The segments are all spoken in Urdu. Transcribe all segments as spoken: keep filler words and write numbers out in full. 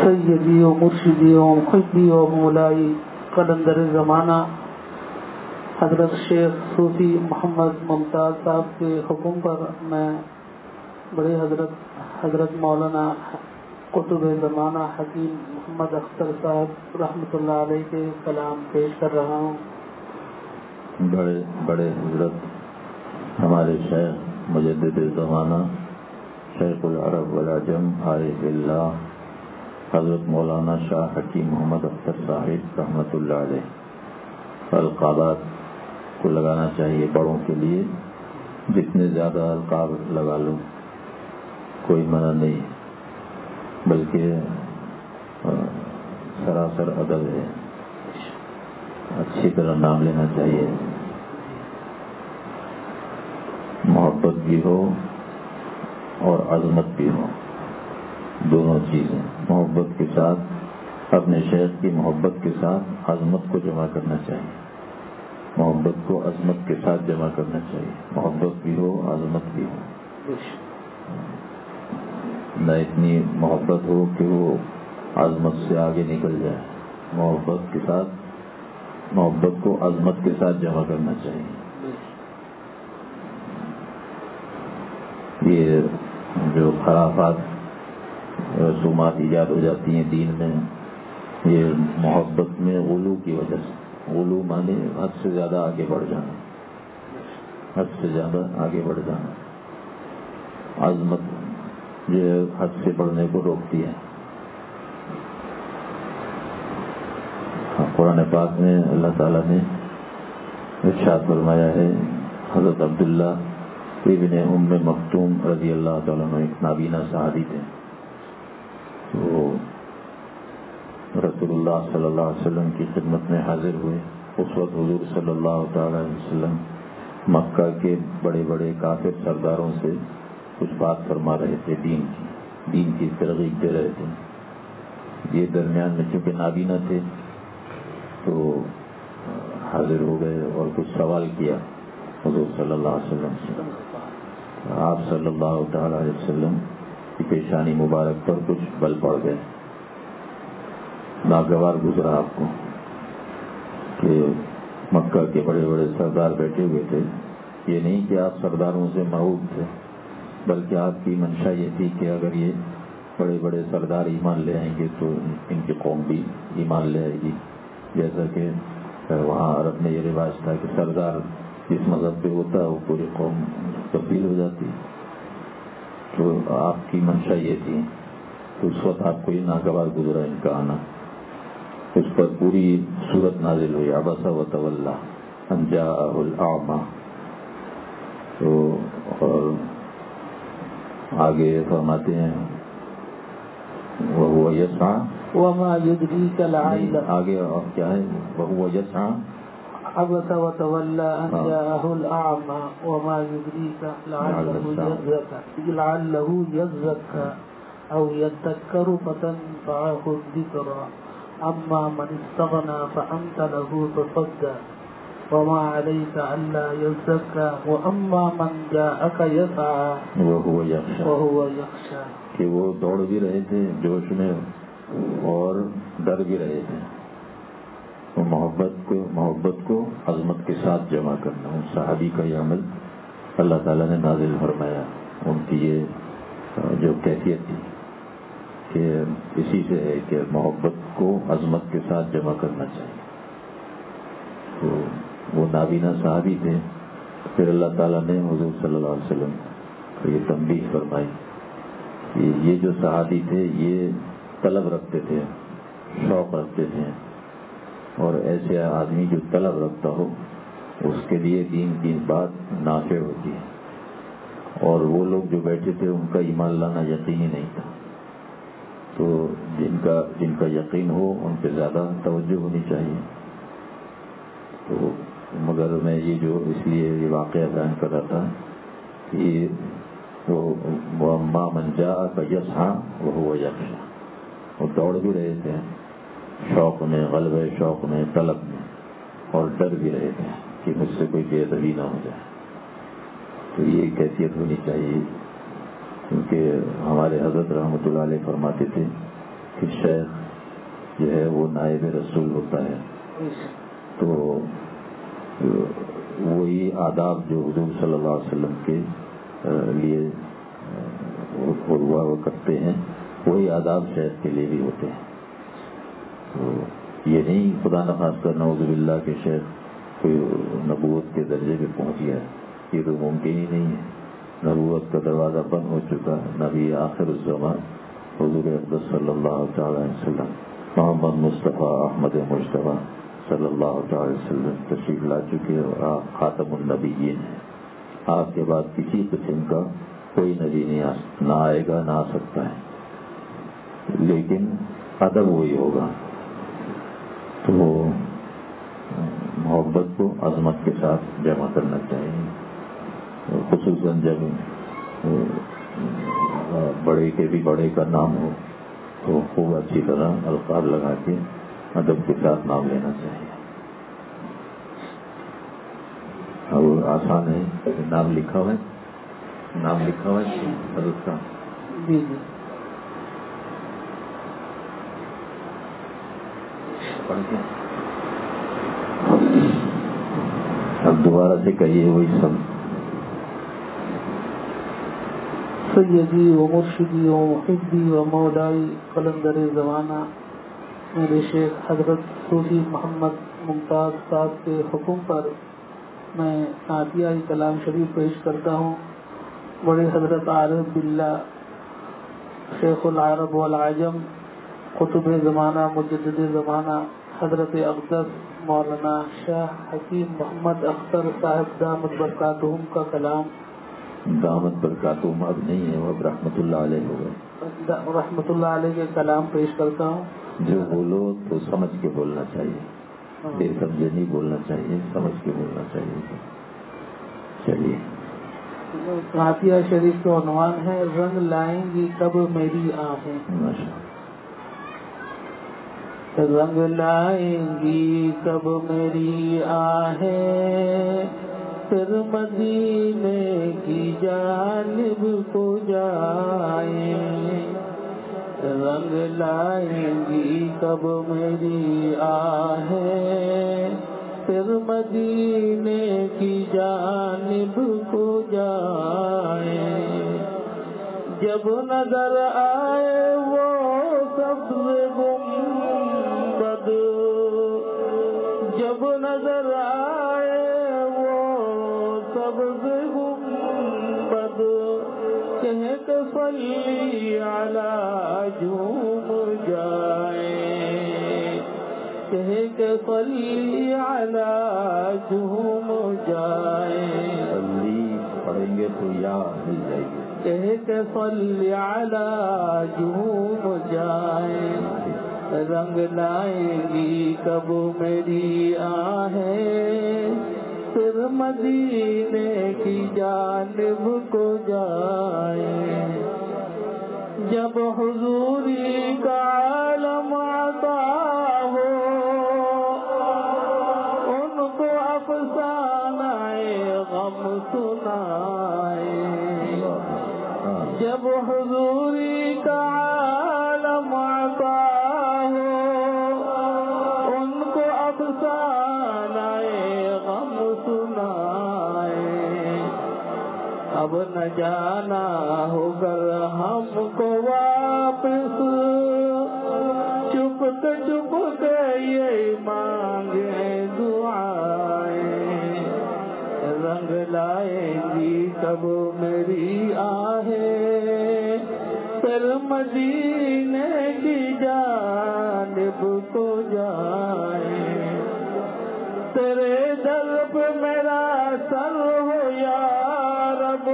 سیدی و مرشدی و محبی و مولائی قلندر زمانہ حضرت شیخ صوفی محمد ممتاز صاحب کے حکم پر میں بڑے حضرت حضرت مولانا قطب زمانہ حکیم محمد اختر صاحب رحمۃ اللہ علیہ کے کلام پیش کر رہا ہوں۔ بڑے بڑے حضرت ہمارے شیخ مجدد زمانہ شیخ العرب والعجم عارف اللہ حضرت مولانا شاہ حکیم محمد اختر صاحب رحمۃ اللہ علیہ القابات کو لگانا چاہیے بڑوں کے لیے، جتنے زیادہ القاب لگا لو کوئی منع نہیں، بلکہ سراسر ادب ہے، اچھی طرح نام لینا چاہیے، محبت بھی ہو اور عظمت بھی ہو، دونوں چیزیں محبت کے ساتھ، اپنے شیخ کی محبت کے ساتھ عظمت کو جمع کرنا چاہیے، محبت کو عظمت کے ساتھ جمع کرنا چاہیے، محبت بھی ہو عظمت بھی ہو، نہ اتنی محبت ہو کہ وہ عظمت سے آگے نکل جائے، محبت کے ساتھ محبت کو عظمت کے ساتھ جمع کرنا چاہیے۔ یہ جو خرافات رسومات ایجاد ہو جاتی ہیں دین میں، یہ محبت میں غلو کی وجہ سے، غلو مانے حد سے زیادہ آگے بڑھ جانا، حد سے زیادہ آگے بڑھ جانا، عظمت جو ہے حد سے بڑھنے کو روکتی ہے۔ قرآن پاک میں اللہ تعالیٰ نے ارشاد فرمایا ہے، حضرت عبداللہ ابن ام مکتوم رضی اللہ تعالیٰ عنہ ایک نابینا صحابی تھے، تو رسول اللہ صلی اللہ علیہ وسلم کی خدمت میں حاضر ہوئے۔ اس وقت حضور صلی اللہ تعالیٰ علیہ وسلم مکہ کے بڑے بڑے کافر سرداروں سے کچھ بات فرما رہے تھے، دین کی دین کی ترغیب دے رہے تھے۔ یہ درمیان میں چونکہ نابینا تھے تو حاضر ہو گئے اور کچھ سوال کیا حضور صلی اللہ علیہ وسلم سے۔ آپ صلی اللہ تعالیٰ علیہ وسلم کی پیشانی مبارک پر کچھ بل پڑ گئے، ناگوار گزرا آپ کو کہ مکہ کے بڑے بڑے سردار بیٹھے ہوئے تھے، یہ نہیں کہ آپ سرداروں سے معروف تھے، بلکہ آپ کی منشا یہ تھی کہ اگر یہ بڑے بڑے سردار ایمان لے آئیں گے تو ان کی قوم بھی ایمان لے آئے گی، جیسا کہ وہاں عرب میں یہ رواج تھا کہ سردار جس مذہب پہ ہوتا ہے وہ پوری قوم تبدیل ہو جاتی، تو آپ کی منشا یہ تھی، تو اس وقت آپ کو یہ ناگوار گزرا ان کا آنا۔ اس پر پوری صورت نازل ہوئی، عبس وتولی ان جاءہ الاعمی، تو اور آگے فرماتے ہیں وَهُوَ يَسْعَى وما يدريك لعل آگے اور کیا ہے وَهُوَ يَسْعَى عبس وتولى أن جاءه الأعمى وما يدريك لعله يزكى لعله يزكى أو يذكر فتنفعه الذكرى أما من استغنى فأنت له تصدى وما عليك ألا يزكى وأما من جاءك يسعى وَهُوَ يَخْشَى وهو يخشى، کہ وہ دوڑ بھی رہے تھے جوش میں اور ڈر بھی رہے تھے، تو محبت کو محبت کو عظمت کے ساتھ جمع کرنا، ان صحابی کا یہ عمل اللہ تعالیٰ نے نازل فرمایا، ان کی یہ جو کیفیت تھی کہ اسی سے ہے کہ محبت کو عظمت کے ساتھ جمع کرنا چاہیے۔ تو وہ نابینا صحابی تھے، پھر اللہ تعالیٰ نے حضور صلی اللہ علیہ وسلم کو یہ تنبیہ فرمائی کہ یہ جو صحابی تھے یہ طلب رکھتے تھے، شوق رکھتے تھے، اور ایسے آدمی جو طلب رکھتا ہو اس کے لیے دین کی بات نافع ہوتی ہے، اور وہ لوگ جو بیٹھے تھے ان کا ایمان لانا یقینی نہیں تھا، تو جن کا جن کا یقین ہو ان پہ زیادہ توجہ ہونی چاہیے۔ تو مگر میں یہ جو اس لیے یہ واقعہ بیان کر رہا تھا کہ وہ مَا مَنْ جَاءَكَ يَسْعَى وَهُوَ يَخْشَى، وہ دوڑ بھی رہے تھے شوق میں، غلبہ شوق میں، طلب میں، اور ڈر بھی رہے تھے کہ مجھ سے کوئی بے ادبی نہ ہو جائے۔ تو یہ کیفیت ہونی چاہیے، کیونکہ ہمارے حضرت رحمۃ اللہ علیہ فرماتے تھے کہ شیخ جو ہے وہ نائب رسول ہوتا ہے، تو وہی آداب جو حضور صلی اللہ علیہ وسلم کے لیے ہوا کرتے ہیں وہی آداب شیخ کے لیے بھی ہوتے ہیں. تو یہ نہیں خدا نخواستہ نعوذ باللہ کے شیخ کوئی نبوت کے درجے پہ پہنچ گیا ہے، یہ تو ممکن ہی نہیں ہے. نبوت کا دروازہ بند ہو چکا ہے. نبی آخر الزمان حضور اقدس صلی اللہ تعالی علیہ وسلم محمد مصطفیٰ احمد مجتبیٰ صلی اللہ تعالی علیہ وسلم تشریف لا چکے اور آپ خاتم النبیین ہیں. آپ کے بعد کسی قسم کا کوئی نبی نہیں نہ آئے گا نہ آ سکتا ہے، لیکن ادب وہی ہوگا. تو محبت کو عظمت کے ساتھ جمع کرنا چاہیے، خصوصاً جب بڑے کے بھی بڑے کا نام ہو تو خوب اچھی طرح القاب لگا کے ادب کے ساتھ نام لینا چاہیے. اور آسان ہے، نام لکھا ہوا ہے، نام لکھا ہوا ہے حضرت کا. جی جی پڑھ کے اب دوبارہ سے کہیے وہی سب. سیدی و مرشدی و محبی و مولائی قلندر زمانہ میرے شیخ حضرت صوفی محمد ممتاز صاحب کے حکم پر میں عطیہ کلام شریف پیش کرتا ہوں. بڑے حضرت عارف باللہ شیخ العرب والعجم قطب زمانہ مجدد زمانہ حضرت اقدس مولانا شاہ حکیم محمد اختر صاحب دامت برکاتہم کا کلام. دامت برکاتہم اب نہیں ہے، وہ اب رحمت اللہ علیہ ہو گئے. رحمت اللہ علیہ کے کلام پیش کرتا ہوں. جو بولو تو سمجھ کے بولنا چاہیے، بے سمجھے نہیں بولنا چاہیے، سمجھ کے بولنا چاہیے. چلیے. عطیہ شریف کا عنوان ہے رنگ لائیں گی کب میری آنکھیں. رنگ لائیں گی کب میری آہیں پھر مدینے کی جانب کو جائیں. رنگ لائیں گی کب میری آہیں پھر مدینے کی جانب کو جائیں. جب نظر آئے وہ سبز گنبد، جب نظر آئے وہ سبز گنبد کہہ کہ صلی علی جھوم جائیں، کہہ کہ صلی علی جھوم جائیں. صلی پڑھیں گے تو یا مل جائے گی، کہہ کہ صلی علی جھوم جائیں. رنگ لائیں گی کب میری آہیں پھر مدینے کی جانب کو جائیں. جب حضوری کا عالم عطا ہو ان کو افسانہ غم سنائے. جب حضوری کا عالم عطا اب نہ جانا ہو کر ہم کو واپس چپ کے چپ کے یہ مانگے دعائیں. رنگ لائیں گی کب میری آہیں پھر مدینے کی جانب کو جائیں. تیرے در پہ میرا سر ہو یا رب،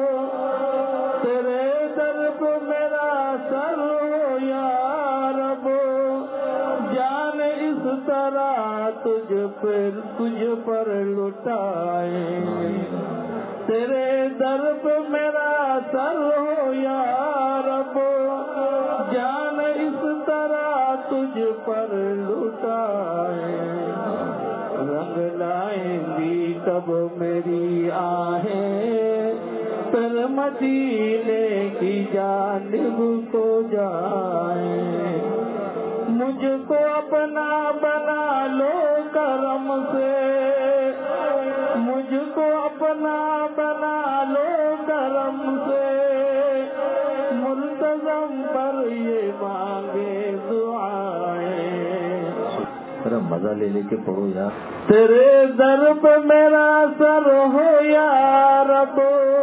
تیرے در پہ میرا سر ہو یا رب، جان اس طرح تجھ پر تجھ پر لٹائیں. تیرے در پہ میرا سر ہو یا رب، جان اس طرح تجھ پر لٹائیں. رنگ لائیں گی کب میری آہیں پھر مدینے کی جانب کو جائیں. اپنا بنا لو کرم سے، ملتزم پر یہ مانگے دعائیں۔ ذرا مزہ لے لے کے پڑھو یار۔ تیرے در پہ میرا سر ہو یا رب،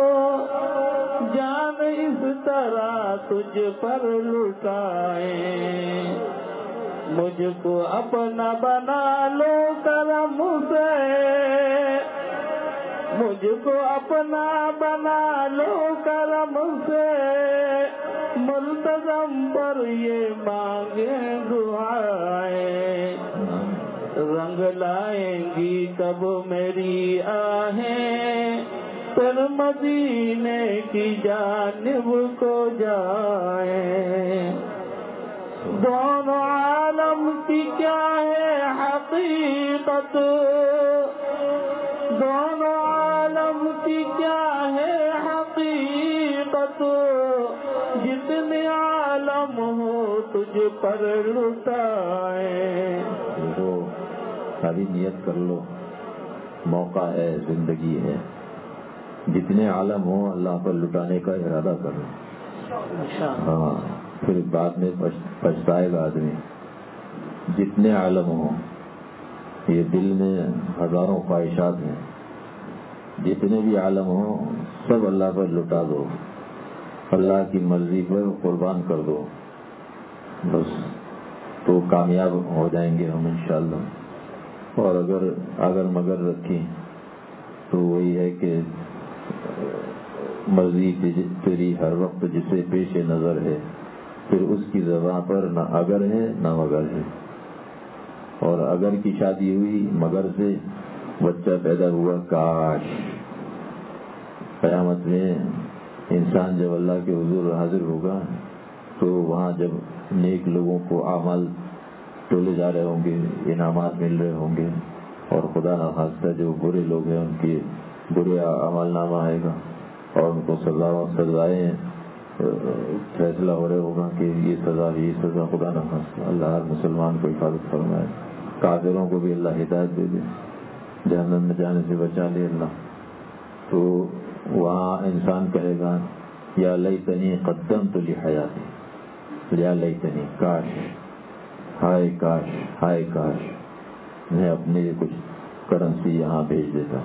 جان اس طرح تجھ پر لٹائیں، مجھ کو اپنا بنا لو کرم سے، مجھ کو اپنا بنا لو کرم سے، ملتزم پر یہ مانگے دعائیں۔ رنگ لائیں گی کب میری آہیں، پھر مدینے کی جانب کو جائیں۔ دونوں عالم کی کیا ہے حقیقت، دونوں عالم کی کیا ہے حقیقت، جتنے عالم ہو تجھ پر لٹائیں۔ ساری نیت کر لو، موقع ہے، زندگی ہے، جتنے عالم ہو اللہ پر لٹانے کا ارادہ کرو۔ ہاں، پھر بعد میں پچھتائے گا آدمی۔ جتنے عالم ہوں، یہ دل میں ہزاروں خواہشات ہیں، جتنے بھی عالم ہوں سب اللہ پر لٹا دو، اللہ کی مرضی پر قربان کر دو، بس تو کامیاب ہو جائیں گے ہم انشاءاللہ۔ اور اگر اگر مگر رکھی تو وہی ہے کہ مرضی تیری ہر وقت جسے پیش نظر ہے، پھر اس کی زبان پر نہ اگر ہے نہ مگر ہے۔ اور اگر کی شادی ہوئی مگر سے بچہ پیدا ہوا کاش۔ قیامت میں انسان جب اللہ کے حضور حاضر ہوگا تو وہاں جب نیک لوگوں کو اعمال تولے جا رہے ہوں گے، انعامات مل رہے ہوں گے، اور خدا نخواستہ جو برے لوگ ہیں ان کے برے عمل نامہ آئے گا اور ان کو سزا سزائیں فیصلہ ہو رہے ہوگا کہ یہ سزا یہ سزا۔ خدا نخواستہ اللہ ہر مسلمان کو حفاظت فرمائے، کافروں کو بھی اللہ ہدایت دے دے، جہنم میں جانے سے بچا لے اللہ۔ تو وہاں انسان کہے گا یا لیتنی قدمت لحیاتی، یا لیتنی کاش، ہائے کاش، ہائے کاش میں اپنے لیے کچھ کرنسی یہاں بھیج دیتا،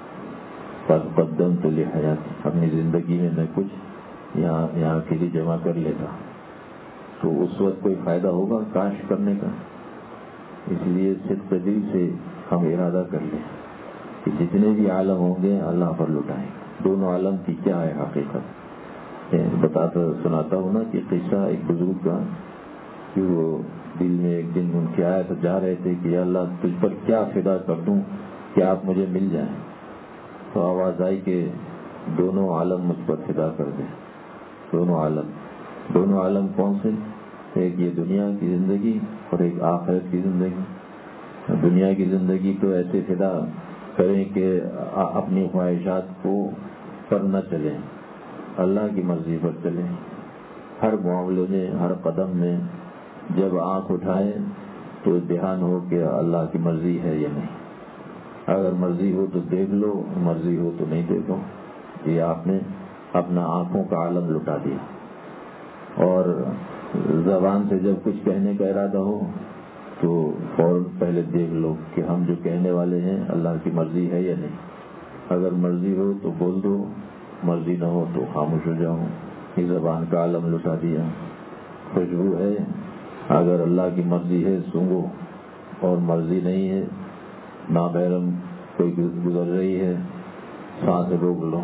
قدمت لحیاتی، اپنی زندگی میں میں کچھ یہاں یہاں کے لیے جمع کر لیتا، تو اس وقت کوئی فائدہ ہوگا کاش کرنے کا۔ اس لیے صدق دل سے ہم ارادہ کر لیں کہ جتنے بھی عالم ہوں گے اللہ پر لٹائیں۔ دونوں عالم کی کیا ہے حقیقت، بتاتا سناتا ہوں نا کہ قصہ ایک بزرگ کا کہ وہ دل میں ایک دن ان کے آیا تو جا رہے تھے کہ یا اللہ تجھ پر کیا فدا کر دوں کہ آپ مجھے مل جائیں، تو آواز آئی کہ دونوں عالم مجھ پر فدا کر دیں۔ دونوں عالم دونوں عالم کون سے؟ ایک یہ دنیا کی زندگی اور ایک آخرت کی زندگی۔ دنیا کی زندگی تو ایسے فدا کریں کہ اپنی خواہشات کو پر نہ چلیں، اللہ کی مرضی پر چلیں۔ ہر معاملے میں، ہر قدم میں جب آنکھ اٹھائیں تو دھیان ہو کہ اللہ کی مرضی ہے یا نہیں۔ اگر مرضی ہو تو دیکھ لو، مرضی ہو تو نہیں دیکھو۔ یہ آپ نے اپنا آنکھوں کا عالم لٹا دیا۔ اور زبان سے جب کچھ کہنے کا ارادہ ہو تو فوراً پہلے دیکھ لو کہ ہم جو کہنے والے ہیں اللہ کی مرضی ہے یا نہیں۔ اگر مرضی ہو تو بول دو، مرضی نہ ہو تو خاموش ہو جاؤ۔ یہ زبان کا عالم لٹا دیا۔ خوشبو ہے، اگر اللہ کی مرضی ہے سونگو، اور مرضی نہیں ہے، نامحرم کوئی گزر رہی ہے سانس روک لو،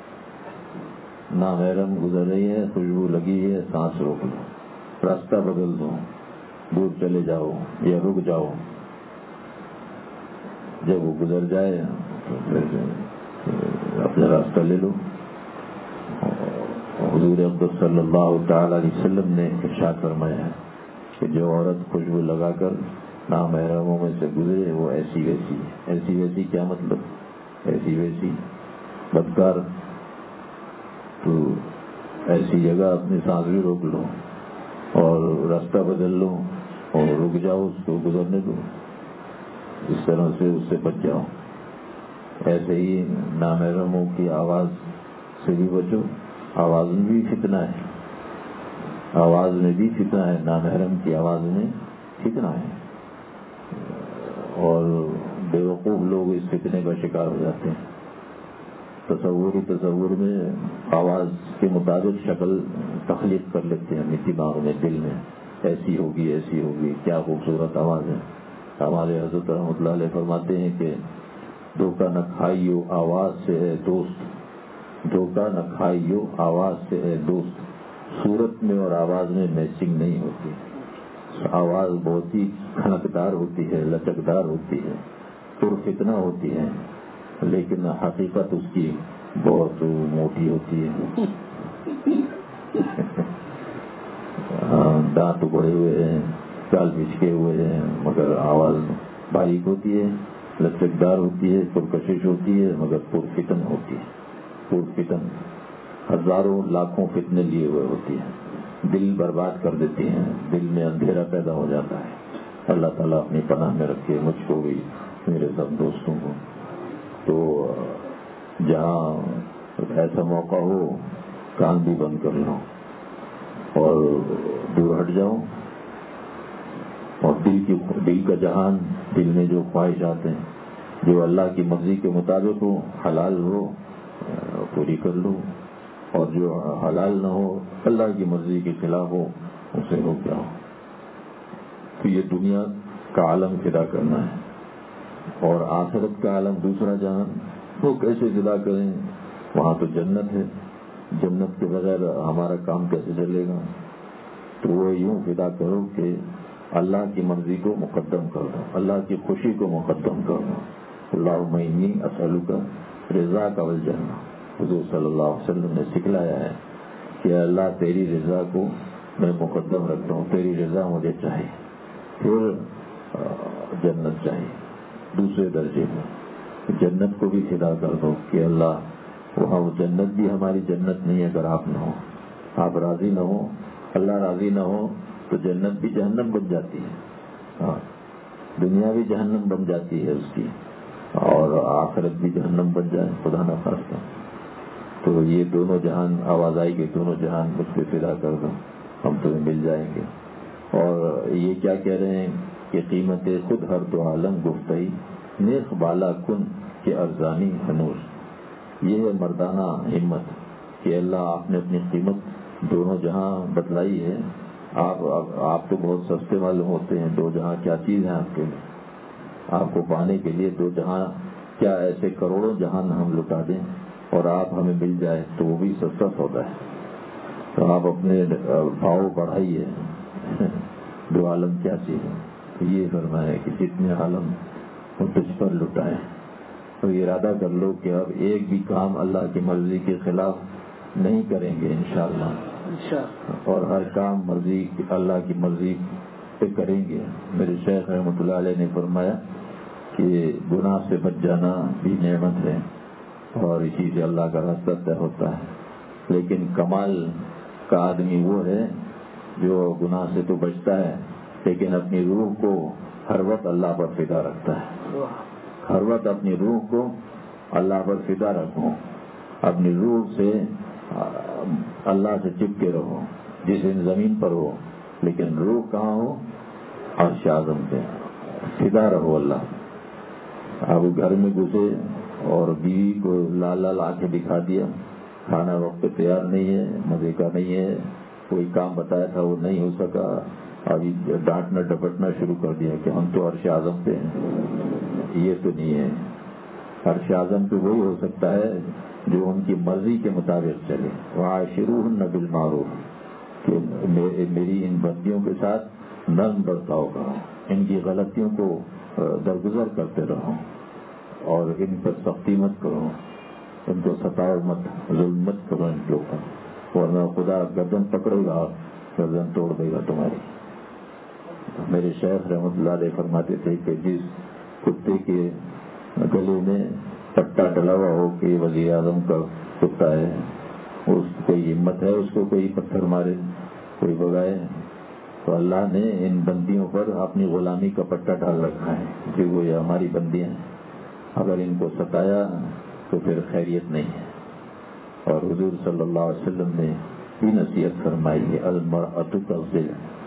نامحرم گزر رہی ہے خوشبو لگی ہے سانس روک لو، راستہ بدل دو، دور چلے جاؤ یا رک جاؤ۔ جب وہ گزر جائے تو پھر اپنا راستہ لے لو۔ حضور اقدس صلی اللہ تعالی علیہ وسلم نے ارشاد فرمایا ہے کہ جو عورت خوشبو لگا کر نامحرموں میں سے گزرے وہ ایسی ویسی ہے۔ ایسی ویسی کیا مطلب؟ ایسی ویسی بدکار۔ تو ایسی جگہ اپنی سانس بھی روک لو اور راستہ بدل لو اور رک جاؤ، اس کو گزرنے دو، اس طرح سے اس سے بچ جاؤ۔ ایسے ہی نامحرموں کی آواز سے بھی بچو. آواز میں بھی فتنہ ہے، آواز میں بھی فتنہ ہے، نامحرم کی آواز میں فتنہ ہے، اور بیوقوف لوگ اس فتنے کا شکار ہو جاتے ہیں. تصوری تصور میں آواز کے مطابق شکل تخلیق کر لیتے ہیں دماغ میں، دل میں، ایسی ہوگی ایسی ہوگی، کیا خوبصورت آواز ہے. ہمارے حضرت رحمۃ اللہ علیہ فرماتے ہیں کہ دھوکہ نہ کھائیو آواز سے ہے دوست، دھوکہ نہ کھائیو آواز سے ہے دوست، صورت میں اور آواز میں میچنگ نہیں ہوتی. آواز بہت ہی کھنکدار ہوتی ہے، لچکدار ہوتی ہے، پر فتنہ ہوتی ہے، لیکن حقیقت اس کی بہت موٹی ہوتی ہے. دانت بڑے ہوئے ہیں، گال بچکے ہوئے ہیں، مگر آواز باریک ہوتی ہے، لچکدار ہوتی ہے، پرکشش ہوتی ہے، مگر پرفتن ہوتی ہے. پرفتن ہزاروں لاکھوں فتنے لیے ہوئے ہوتی ہے، دل برباد کر دیتی ہیں، دل میں اندھیرا پیدا ہو جاتا ہے. اللہ تعالیٰ اپنی پناہ میں رکھے مجھ کو بھی، میرے سب دوستوں کو. تو جہاں ایسا موقع ہو کان بھی بند کر لو اور دور ہٹ جاؤ، اور دل کی دل کا جہان، دل میں جو خواہشات ہیں جو اللہ کی مرضی کے مطابق ہو، حلال ہو، پوری کر لو، اور جو حلال نہ ہو، اللہ کی مرضی کے خلاف ہو، اسے روک جاؤ. تو یہ دنیا کا عالم فدا کرنا ہے، اور آخرت کا عالم دوسرا جہان وہ کیسے فدا کریں؟ وہاں تو جنت ہے، جنت کے بغیر ہمارا کام کیسے چلے گا؟ تو وہ یوں فدا کرو کہ اللہ کی مرضی کو مقدم کر دو، اللہ کی خوشی کو مقدم کر دو. اللہم انی اسألک رضاک والجنہ. حضور صلی اللہ علیہ وسلم نے سکھلایا ہے کہ اللہ تیری رضا کو میں مقدم رکھتا ہوں، تیری رضا مجھے چاہیے، پھر جنت چاہیے دوسرے درجے میں. جنت کو بھی فدا کر دو کہ اللہ وہاں وہ جنت بھی ہماری جنت نہیں ہے اگر آپ نہ ہو، آپ راضی نہ ہو، اللہ راضی نہ ہو تو جنت بھی جہنم بن جاتی ہے. ہاں، دنیا بھی جہنم بن جاتی ہے اس کی، اور آخرت بھی جہنم بن جائے، خدا نہ خواستہ. تو یہ دونوں جہان، آواز آئی کہ دونوں جہان مجھ پہ فدا کر دو، ہم تمہیں مل جائیں گے. اور یہ کیا کہہ رہے ہیں کہ قیمت خود ہر دو عالم گفتئی، نیخ بالا کن کے ارزانی ہنوز. یہ ہے مردانہ ہمت کہ اللہ آپ نے اپنی قیمت دونوں جہاں بتلائی ہے. آپ آپ تو بہت سستے معلوم ہوتے ہیں، دو جہاں کیا چیز ہے آپ کے لیے؟ آپ کو پانے کے لیے دو جہاں کیا، ایسے کروڑوں جہان ہم لٹا دیں اور آپ ہمیں مل جائے تو وہ بھی سستا سودا ہے. تو آپ اپنے بھاؤ بڑھائیے. دو عالم کیا چیز ہے؟ یہ فرمایا کہ جتنے عالم وہ تجھ پر لٹائے، تو ارادہ کر لو کہ اب ایک بھی کام اللہ کی مرضی کے خلاف نہیں کریں گے انشاءاللہ، اور ہر کام مرضی اللہ کی مرضی پہ کریں گے. میرے شیخ رحمۃ اللہ علیہ نے فرمایا کہ گناہ سے بچ جانا بھی نعمت ہے، اور اسی سے اللہ کا راستہ طے ہوتا ہے. لیکن کمال کا آدمی وہ ہے جو گناہ سے تو بچتا ہے لیکن اپنی روح کو ہر وقت اللہ پر فدا رکھتا ہے. ہر وقت اپنی روح کو اللہ پر فدا رکھو، اپنی روح سے اللہ سے چپکے رہو، جس زمین پر ہو لیکن روح کہاں ہو؟ عرش اعظم پہ فدا رہو اللہ. اب گھر میں گھسے اور بیوی کو لال لال آنکھیں دکھا دیا، کھانا وقت پہ تیار نہیں ہے، مزے کا نہیں ہے، کوئی کام بتایا تھا وہ نہیں ہو سکا، ابھی ڈانٹنا ڈپٹنا شروع کر دیا کہ ہم تو عرش اعظم پہ ہیں. یہ تو نہیں ہے. عرش اعظم پہ وہی ہو سکتا ہے جو ان کی مرضی کے مطابق چلے. وعاشروہن بالمعروف، کہ میری ان بندیوں کے ساتھ نرم برتاؤ کرو، ان کی غلطیوں کو درگزر کرتے رہو، اور ان پر سختی مت کرو، ان کو ستاؤ مت، ظلم مت کرو ان کے اوپر، ورنہ خدا گردن پکڑے گا، گردن توڑ دے گا تمہاری. میرے شیخ رحمۃ اللہ علیہ فرماتے تھے کہ جس کتے کے گلے میں پٹا ڈلا ہوا ہو کہ وزیر اعظم کا کتا ہے، اس کوئی ہمت ہے اس کو کوئی پتھر مارے، کوئی بگائے؟ تو اللہ نے ان بندیوں پر اپنی غلامی کا پٹا ڈال رکھا ہے کہ وہ یہ ہماری بندیاں ہیں، اگر ان کو ستایا تو پھر خیریت نہیں ہے. اور حضور صلی اللہ علیہ وسلم نے بھی نصیحت فرمائی ہے المرأۃ کالظل،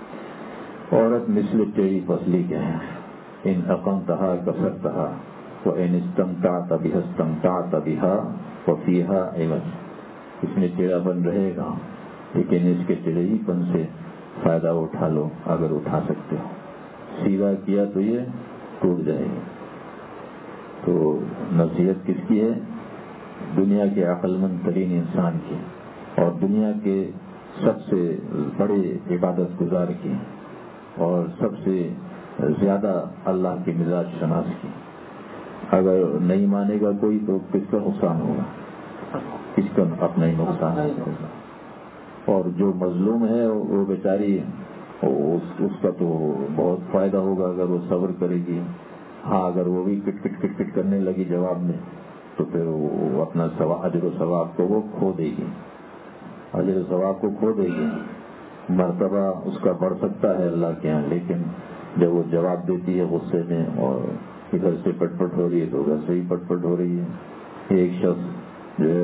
عورت مثل ٹیڑھی پسلی کے ہیں، ان اقمتها کسرتها وان استمتعت بها استمتعت بها وفيها عوج. اس میں ٹیڑھا پن رہے گا لیکن اس کے ٹیڑھی پن سے فائدہ اٹھا لو اگر اٹھا سکتے ہو. سیدھا کیا تو یہ ٹوٹ جائے گا. تو نصیحت کس کی ہے؟ دنیا کے عقل مند ترین انسان کی اور دنیا کے سب سے بڑے عبادت گزار کی اور سب سے زیادہ اللہ کے مزاج شناس کی. اگر نہیں مانے گا کوئی تو کس کا نقصان ہوگا؟ کس کا اپنا ہی نقصان ہوگا. اور جو مظلوم ہے وہ بیچاری اس کا تو بہت فائدہ ہوگا اگر وہ صبر کرے گی. ہاں اگر وہ بھی کٹ کٹ کٹ کٹ کرنے لگی جواب میں تو پھر وہ اپنا اجر و ثواب کو وہ کھو دے گی، اجر و ثواب کو کھو دے گی. مرتبہ اس کا بڑھ سکتا ہے اللہ کے یہاں، لیکن جب وہ جواب دیتی ہے غصے میں اور ادھر سے پٹ پٹ ہو رہی ہے تو ادھر سے ہی پٹ پٹ ہو رہی ہے. ایک شخص جو ہے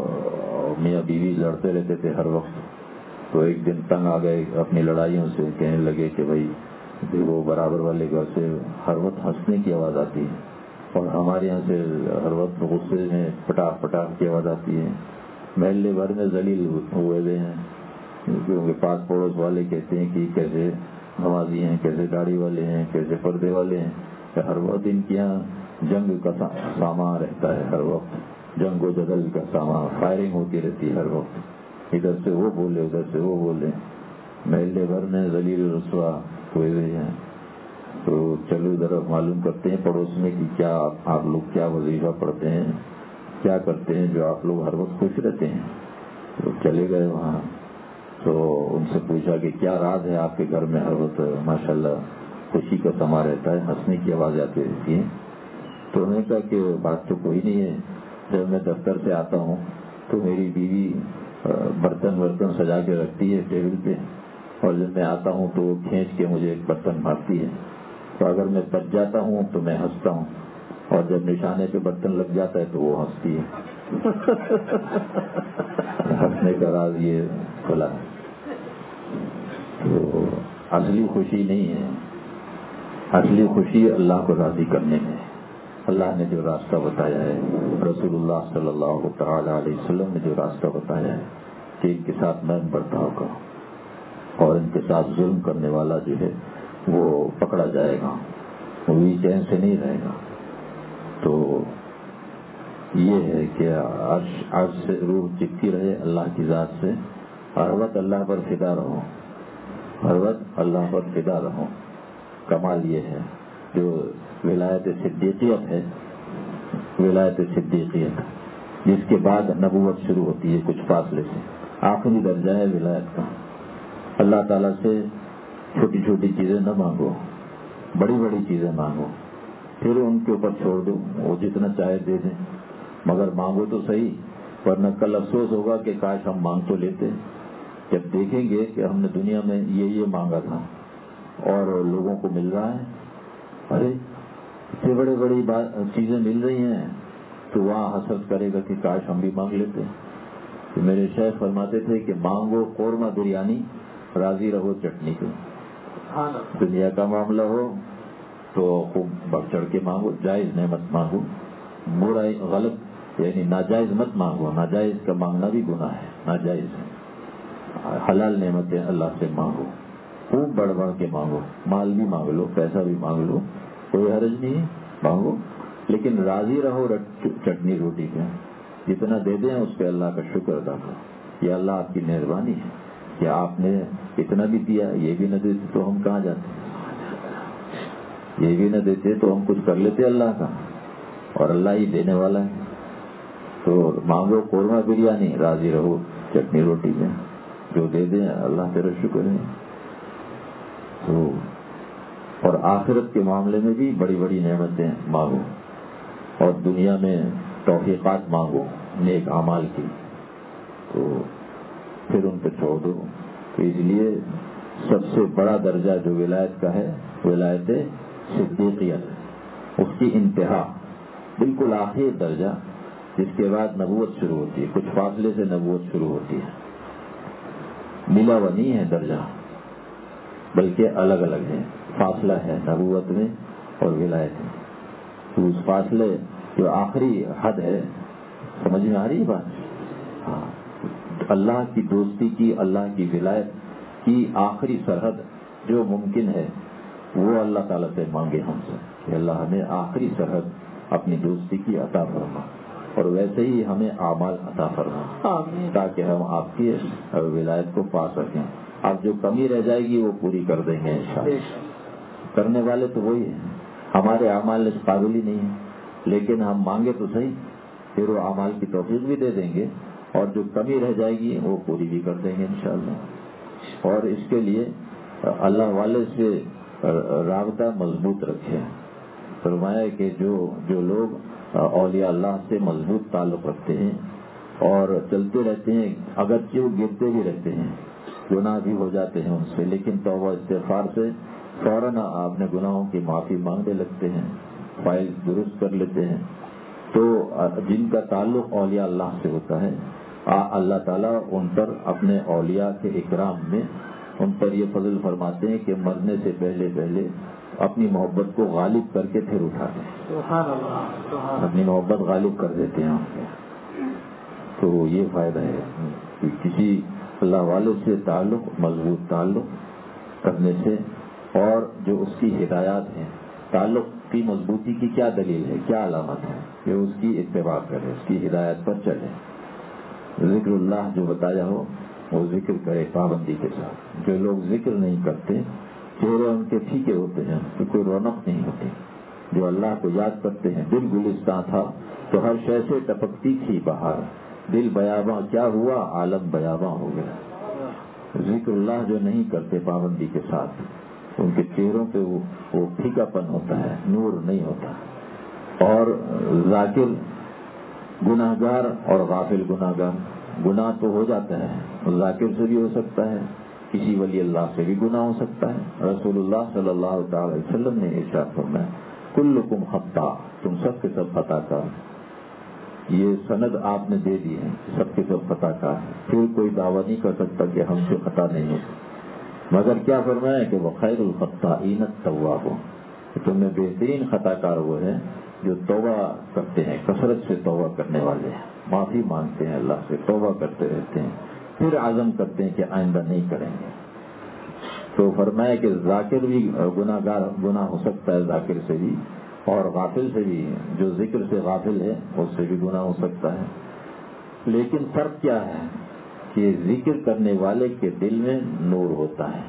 وہ میاں بیوی لڑتے رہتے تھے ہر وقت، تو ایک دن تنگ آ گئے اپنی لڑائیوں سے، کہنے لگے کہ بھائی وہ برابر والے گھر سے ہر وقت ہنسنے کی آواز آتی ہے اور ہمارے یہاں سے ہر وقت غصے میں پٹاخ پٹاخ کی آواز آتی ہے. محلے بھر میں ذلیل ہوئے ہوئے ہیں کیونکہ پاس پڑوس والے کہتے ہیں کہ کیسے نمازی ہیں، کیسے داڑھی والے ہیں، کیسے پردے والے ہیں. کہ ہر وقت ان کے یہاں جنگ کا سامان رہتا ہے، ہر وقت جنگ و جدل کا سامان، فائرنگ ہوتی رہتی ہے ہر وقت، ادھر سے وہ بولے ادھر سے وہ بولے. محلے بھر میں ذلیل رسوا ہوئے ہوئے ہیں. تو چلو ذرا معلوم کرتے ہیں پڑوس میں کہ کیا آپ لوگ کیا وظیفہ پڑھتے ہیں، کیا کرتے ہیں جو آپ لوگ ہر وقت خوش رہتے ہیں. تو چلے گئے وہاں تو ان سے پوچھا کہ کیا راز ہے آپ کے گھر میں ہر وقت ماشاءاللہ خوشی کا سما رہتا ہے، ہنسنے کی آواز آتی رہتی ہے. تو انہوں نے کہا کہ بات تو کوئی نہیں ہے، جب میں دفتر سے آتا ہوں تو میری بیوی برتن برتن سجا کے رکھتی ہے ٹیبل پہ، اور جب میں آتا ہوں تو وہ کھینچ کے مجھے ایک برتن مارتی ہے. تو اگر میں بچ جاتا ہوں تو میں ہنستا ہوں، اور جب نشانے پہ برتن لگ جاتا ہے تو وہ ہنستی ہے. ہنسنے کا راز یہ کھلا. تو اصلی خوشی نہیں ہے، اصلی خوشی اللہ کو راضی کرنے میں. اللہ نے جو راستہ بتایا ہے، رسول اللہ صلی اللہ تعالی علیہ وسلم نے جو راستہ بتایا ہے کہ ان کے ساتھ نرم برتاؤ کرو اور ان کے ساتھ ظلم کرنے والا جو ہے وہ پکڑا جائے گا، وہ بھی چین سے نہیں رہے گا. تو یہ ہے کہ عرش عرش سے روح چپکی رہے اللہ کی ذات سے، ہر وقت اللہ پر فدا رہو، ہر وقت اللہ پر فدا رہو. کمال یہ ہے جو ولایت صدیقیت ہے، ولایت صدیقیت جس کے بعد نبوت شروع ہوتی ہے کچھ فاصلے سے، آخری درجہ ہے ولایت کا. اللہ تعالیٰ سے چھوٹی چھوٹی چیزیں نہ مانگو، بڑی بڑی چیزیں مانگو، پھر ان کے اوپر چھوڑ دو، وہ جتنا چاہے دے دیں، مگر مانگو تو صحیح، ورنہ کل افسوس ہوگا کہ کاش ہم مانگ تو لیتے. جب دیکھیں گے کہ ہم نے دنیا میں یہ یہ مانگا تھا اور لوگوں کو مل رہا ہے، ارے اتنی بڑی بڑی چیزیں مل رہی ہیں، تو وہاں حسد کرے گا کہ کاش ہم بھی مانگ لیتے. تو میرے شیخ فرماتے تھے کہ مانگو قورمہ بریانی، راضی رہو چٹنی کو. دنیا کا معاملہ ہو تو خوب بڑھ چڑھ کے مانگو، جائز نعمت مانگو، برا غلط یعنی ناجائز مت مانگو. ناجائز کا مانگنا بھی گناہ ہے، ناجائز ہے. حلال نعمتیں اللہ سے مانگو، خوب بڑھ بڑھ کے مانگو، مال بھی مانگ لو، پیسہ بھی مانگ لو، کوئی حرج نہیں ہے، مانگو، لیکن راضی رہو چٹنی روٹی پہ. جتنا دے دیں اس پہ اللہ کا شکر ادا کرو. یہ اللہ آپ کی مہربانی ہے کہ آپ نے اتنا بھی دیا، یہ بھی نہ دیتے تو ہم کہاں جاتے، یہ بھی نہ دیتے تو ہم کچھ کر لیتے اللہ کا، اور اللہ ہی دینے والا ہے. تو مانگو قورمہ بریانی، راضی رہو چٹنی روٹی میں، جو دے دیں اللہ تیرا شکر ہے. تو اور آخرت کے معاملے میں بھی بڑی بڑی نعمتیں مانگو، اور دنیا میں توفیقات مانگو نیک اعمال کی، تو پھر ان پہ چھوڑ دو. تو اس لیے سب سے بڑا درجہ جو ولایت کا ہے ولایت صدیقیت، اس کی انتہا بالکل آخری درجہ جس کے بعد نبوت شروع ہوتی ہے، کچھ فاصلے سے نبوت شروع ہوتی ہے، ملا ہوا نہیں ہے درجہ، بلکہ الگ الگ ہے، فاصلہ ہے نبوت میں اور ولایت میں۔ تو اس فاصلے جو آخری حد ہے، سمجھ میں آ رہی ہے بات؟ ہاں، اللہ کی دوستی کی، اللہ کی ولایت کی آخری سرحد جو ممکن ہے وہ اللہ تعالیٰ سے مانگے ہم سے کہ اللہ ہمیں آخری سرحد اپنی دوستی کی عطا فرما، اور ویسے ہی ہمیں اعمال عطا فرما تاکہ ہم آپ کی ولایت کو پا سکیں۔ اب جو کمی رہ جائے گی وہ پوری کر دیں گے انشاءاللہ۔ کرنے والے تو وہی ہیں، ہمارے اعمال اس قابل ہی نہیں ہیں، لیکن ہم مانگے تو صحیح، پھر وہ اعمال کی توفیق بھی دے دیں گے، اور جو کمی رہ جائے گی وہ پوری بھی کر دیں گے انشاءاللہ۔ اور اس کے لیے اللہ والے سے رابطہ مضبوط رکھے۔ فرمایا کہ جو جو لوگ اولیاء اللہ سے مضبوط تعلق رکھتے ہیں اور چلتے رہتے ہیں، اگرچہ وہ گرتے بھی رہتے ہیں، گناہ بھی ہو جاتے ہیں ان سے، لیکن توبہ استغفار سے فوراً اپنے گناہوں کی معافی مانگنے لگتے ہیں، فائل درست کر لیتے ہیں، تو جن کا تعلق اولیاء اللہ سے ہوتا ہے اللہ تعالیٰ ان پر اپنے اولیاء کے اکرام میں ان پر یہ فضل فرماتے ہیں کہ مرنے سے پہلے پہلے اپنی محبت کو غالب کر کے پھر اٹھاتے ہیں، سبحان اللہ، اپنی محبت غالب کر دیتے ہیں ان کو۔ تو یہ فائدہ ہے کہ کسی اللہ والے سے تعلق، مضبوط تعلق کرنے سے، اور جو اس کی ہدایات ہیں، تعلق کی مضبوطی کی کیا دلیل ہے، کیا علامت ہے کہ اس کی اتباع کرے، اس کی ہدایت پر چلے۔ ذکر اللہ جو بتایا ہو وہ ذکر کرے پابندی کے ساتھ۔ جو لوگ ذکر نہیں کرتے چہرے ان کے پھیکے ہوتے ہیں، تو کوئی رونق نہیں ہوتی۔ جو اللہ کو یاد کرتے ہیں، دل گلستاں تھا تو ہر شے سے ٹپکتی تھی بہار، دل بیاباں کیا ہوا، عالم بیاباں ہو گیا۔ ذکر اللہ جو نہیں کرتے پابندی کے ساتھ، ان کے چہروں پہ وہ, وہ پھیکا پن ہوتا ہے، نور نہیں ہوتا۔ اور ذاکر گناہگار اور غافل گناہگار، گناہ تو ہو جاتا ہے، ذاکر سے بھی ہو سکتا ہے، کسی ولی اللہ سے بھی گناہ ہو سکتا ہے۔ رسول اللہ صلی اللہ تعالی علیہ وسلم نے ارشاد فرمایا کلکم خطاء، تم سب کے سب خطا کار۔ یہ سند آپ نے دے دی ہے، سب کے سب خطا کار ہے، پھر کوئی دعویٰ نہیں کر سکتا کہ ہم سے خطا نہیں ہوتی، مگر کیا فرمایا کہ وہ خیر الخطائین التواب، تم میں بہترین خطا کار وہ ہے جو توبہ کرتے ہیں، کثرت سے توبہ کرنے والے ہیں، معافی مانگتے ہیں اللہ سے، توبہ کرتے رہتے ہیں، پھر عزم کرتے ہیں کہ آئندہ نہیں کریں گے۔ تو فرمایا کہ ذاکر بھی گناہ گار گناہ ہو سکتا ہے، ذاکر سے بھی، اور غافل سے بھی، جو ذکر سے غافل ہے اس سے بھی گناہ ہو سکتا ہے۔ لیکن فرق کیا ہے کہ ذکر کرنے والے کے دل میں نور ہوتا ہے،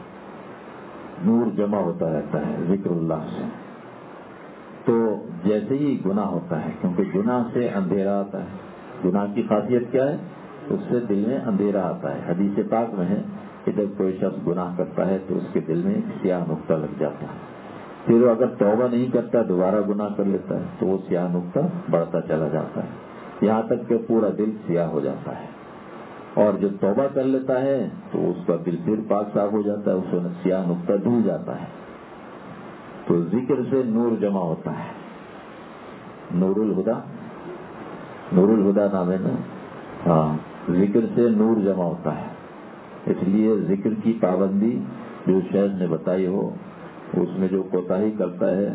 نور جمع ہوتا رہتا ہے ذکر اللہ سے۔ تو جیسے ہی گناہ ہوتا ہے، کیونکہ گناہ سے اندھیرا آتا ہے، گناہ کی خاصیت کیا ہے، اس سے دل میں اندھیرا آتا ہے۔ حدیث پاک میں ہے کہ جب کوئی شخص گناہ کرتا ہے تو اس کے دل میں سیاہ نقطہ لگ جاتا ہے، پھر وہ اگر توبہ نہیں کرتا دوبارہ گناہ کر لیتا ہے تو وہ سیاہ نقطہ بڑھتا چلا جاتا ہے، یہاں تک کہ پورا دل سیاہ ہو جاتا ہے۔ اور جو توبہ کر لیتا ہے تو اس کا دل پھر پاک صاف ہو جاتا ہے، اس میں سیاہ نقطہ دھل جاتا ہے۔ تو ذکر سے نور جمع ہوتا ہے، نور الہدا، نور الہدا نام ہے نا، ہاں، ذکر سے نور جمع ہوتا ہے۔ اس لیے ذکر کی پابندی جو شیخ نے بتائی ہو، اس میں جو کوتاہی کرتا ہے